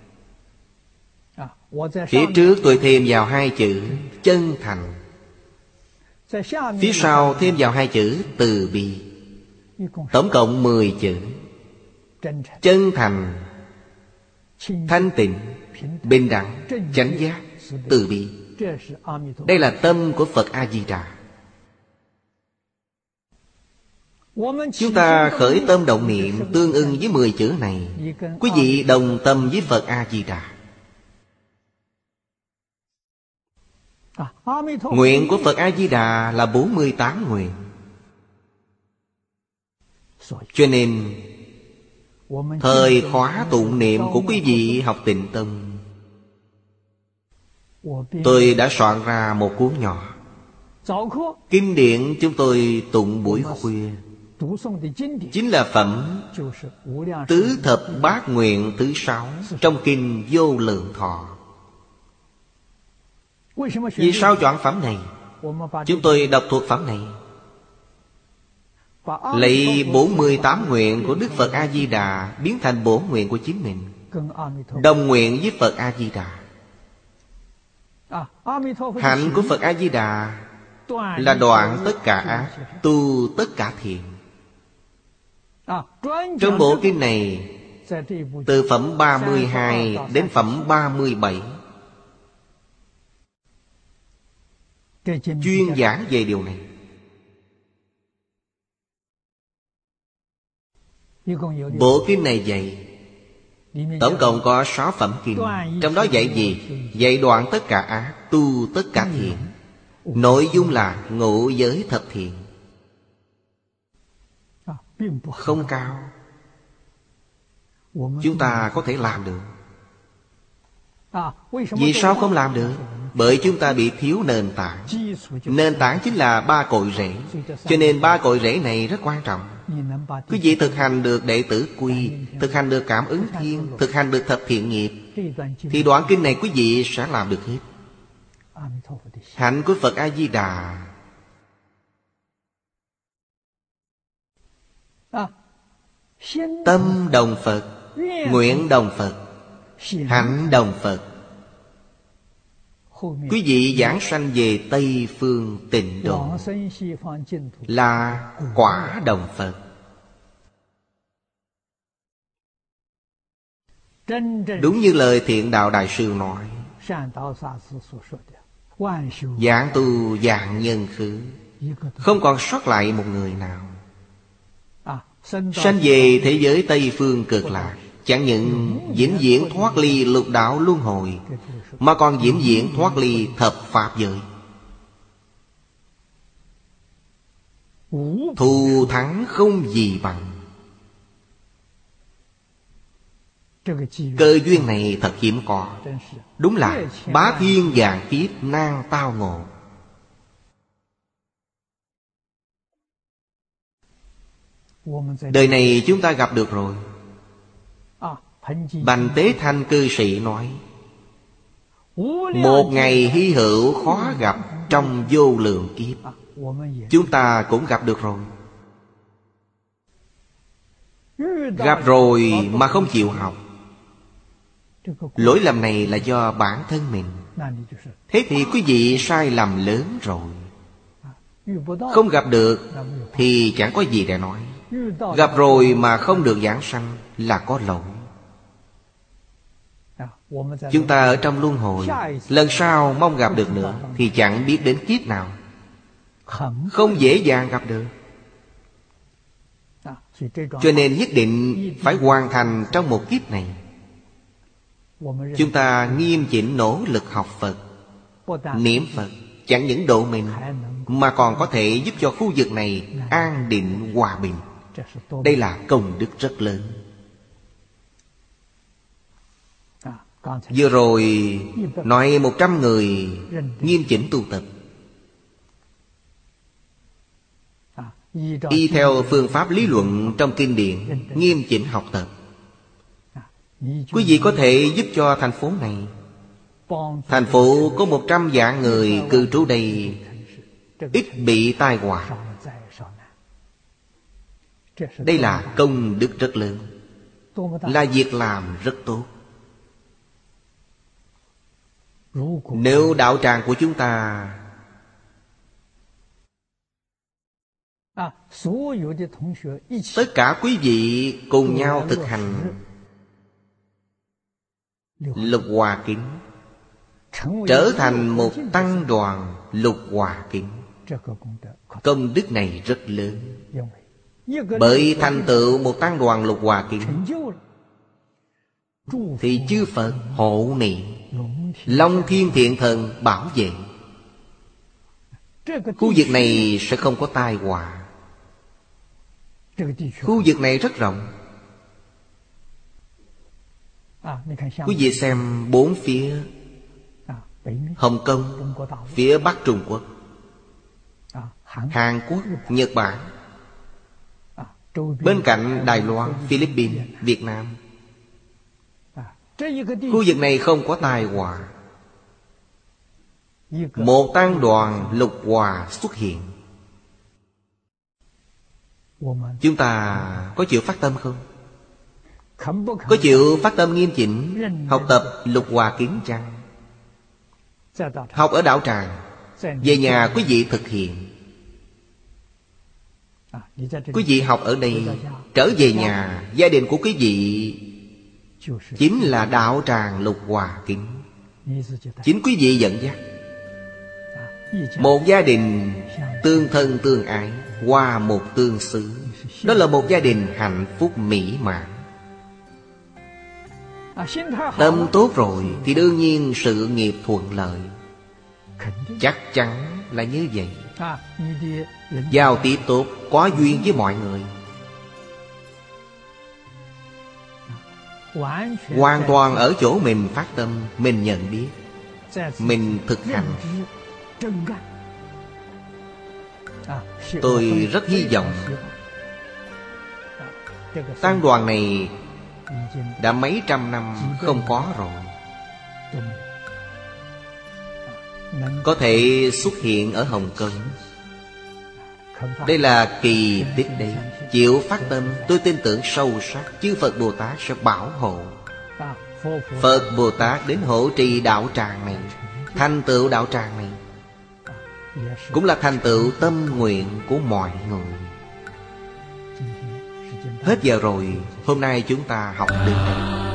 Phía trước tôi thêm vào 2 chữ chân thành, phía sau thêm vào 2 chữ từ bi. Tổng cộng 10 chữ. Chân thành thanh tịnh, bình đẳng, chánh giác, từ bi. Đây là tâm của Phật A-di-đà. Chúng ta khởi tâm động niệm tương ưng với 10 chữ này. Quý vị đồng tâm với Phật A-di-đà. Nguyện của Phật A-di-đà là 48 nguyện. Cho nên thời khóa tụng niệm của quý vị học Tịnh Tông, tôi đã soạn ra một cuốn nhỏ. Kinh điển chúng tôi tụng buổi khuya chính là phẩm Tứ Thập Bát Nguyện thứ 6 trong Kinh Vô Lượng Thọ. Vì sao chọn phẩm này? Chúng tôi đọc thuộc phẩm này, lấy 48 nguyện của Đức Phật A-di-đà biến thành bổn nguyện của chính mình, đồng nguyện với Phật A-di-đà. Hạnh của Phật A-di-đà là đoạn tất cả ác, tu tất cả thiện. Trong bộ kinh này, từ phẩm 32 đến phẩm 37, chuyên giảng về điều này. Bộ kinh này dạy tổng cộng có 6 phẩm kinh. Trong đó dạy gì? Dạy đoạn tất cả ác, tu tất cả thiện. Nội dung là ngũ giới thập thiện. Không cao, chúng ta có thể làm được. Vì sao không làm được? Bởi chúng ta bị thiếu nền tảng. Nền tảng chính là 3 cội rễ. Cho nên 3 cội rễ này rất quan trọng. Quý vị thực hành được đệ tử quy, thực hành được cảm ứng thiên, thực hành được thập thiện nghiệp, thì đoạn kinh này quý vị sẽ làm được hết. Hạnh của Phật A-di-đà tâm đồng Phật, nguyện đồng Phật, hạnh đồng Phật. Quý vị giảng sanh về Tây Phương Tịnh Độ là quả đồng Phật. Đúng như lời Thiện Đạo Đại Sư nói, giảng tu vạn nhân khứ, không còn sót lại một người nào. Sanh về thế giới Tây Phương Cực Lạc, chẳng những vĩnh viễn thoát ly lục đạo luân hồi, mà còn vĩnh viễn thoát ly thập pháp giới. Thù thắng không gì bằng. Cơ duyên này thật hiếm có. Đúng là bá thiên vạn kiếp nan tao ngộ. Đời này chúng ta gặp được rồi. Bành Tế Thanh cư sĩ nói, một ngày hy hữu khó gặp trong vô lượng kiếp. Chúng ta cũng gặp được rồi. Gặp rồi mà không chịu học, lỗi lầm này là do bản thân mình. Thế thì quý vị sai lầm lớn rồi. Không gặp được thì chẳng có gì để nói. Gặp rồi mà không được giảng sanh là có lỗi. Chúng ta ở trong luân hồi, lần sau mong gặp được nữa thì chẳng biết đến kiếp nào. Không dễ dàng gặp được. Cho nên nhất định phải hoàn thành trong một kiếp này. Chúng ta nghiêm chỉnh nỗ lực học Phật, niệm Phật, chẳng những độ mình mà còn có thể giúp cho khu vực này an định hòa bình. Đây là công đức rất lớn. Vừa rồi nói 100 người nghiêm chỉnh tu tập, y theo phương pháp lý luận trong kinh điển, nghiêm chỉnh học tập. Quý vị có thể giúp cho thành phố này. Thành phố có 100 vạn người cư trú đây, ít bị tai họa. Đây là công đức rất lớn, là việc làm rất tốt. Nếu đạo tràng của chúng ta tất cả quý vị cùng nhau thực hành, Lục Hòa Kính, trở thành một tăng đoàn Lục Hòa Kính. Công đức này rất lớn. Bởi thành tựu một tăng đoàn Lục Hòa Kính thì chư Phật hộ niệm, Long Thiên Thiện Thần bảo vệ. Khu vực này sẽ không có tai họa. Khu vực này rất rộng. Quý vị xem bốn phía: Hồng Kông, phía Bắc Trung Quốc, Hàn Quốc, Nhật Bản, bên cạnh Đài Loan, Philippines, Việt Nam. Khu vực này không có tai họa. Một tăng đoàn Lục Hòa xuất hiện. Chúng ta có chịu phát tâm không? Có chịu phát tâm nghiêm chỉnh học tập Lục Hòa Kính chăng? Học ở đạo tràng, về nhà quý vị thực hiện. Quý vị học ở đây, trở về nhà, gia đình của quý vị chính là đạo tràng Lục Hòa Kính. Chính quý vị dẫn dắt. Một gia đình tương thân tương ái, hòa một tương xứ, đó là một gia đình hạnh phúc mỹ mãn. Tâm tốt rồi thì đương nhiên sự nghiệp thuận lợi. Chắc chắn là như vậy. Giao tiếp tốt, có duyên với mọi người. Hoàn toàn ở chỗ mình phát tâm, mình nhận biết, mình thực hành. Tôi rất hy vọng tăng đoàn này đã mấy trăm năm không có rồi, có thể xuất hiện ở Hồng Kông. Đây là kỳ tích đấy. Chịu phát tâm, tôi tin tưởng sâu sắc chư Phật Bồ Tát sẽ bảo hộ. Phật Bồ Tát đến hộ trì đạo tràng này, thành tựu đạo tràng này, cũng là thành tựu tâm nguyện của mọi người. Hết giờ rồi, hôm nay chúng ta học đến đây.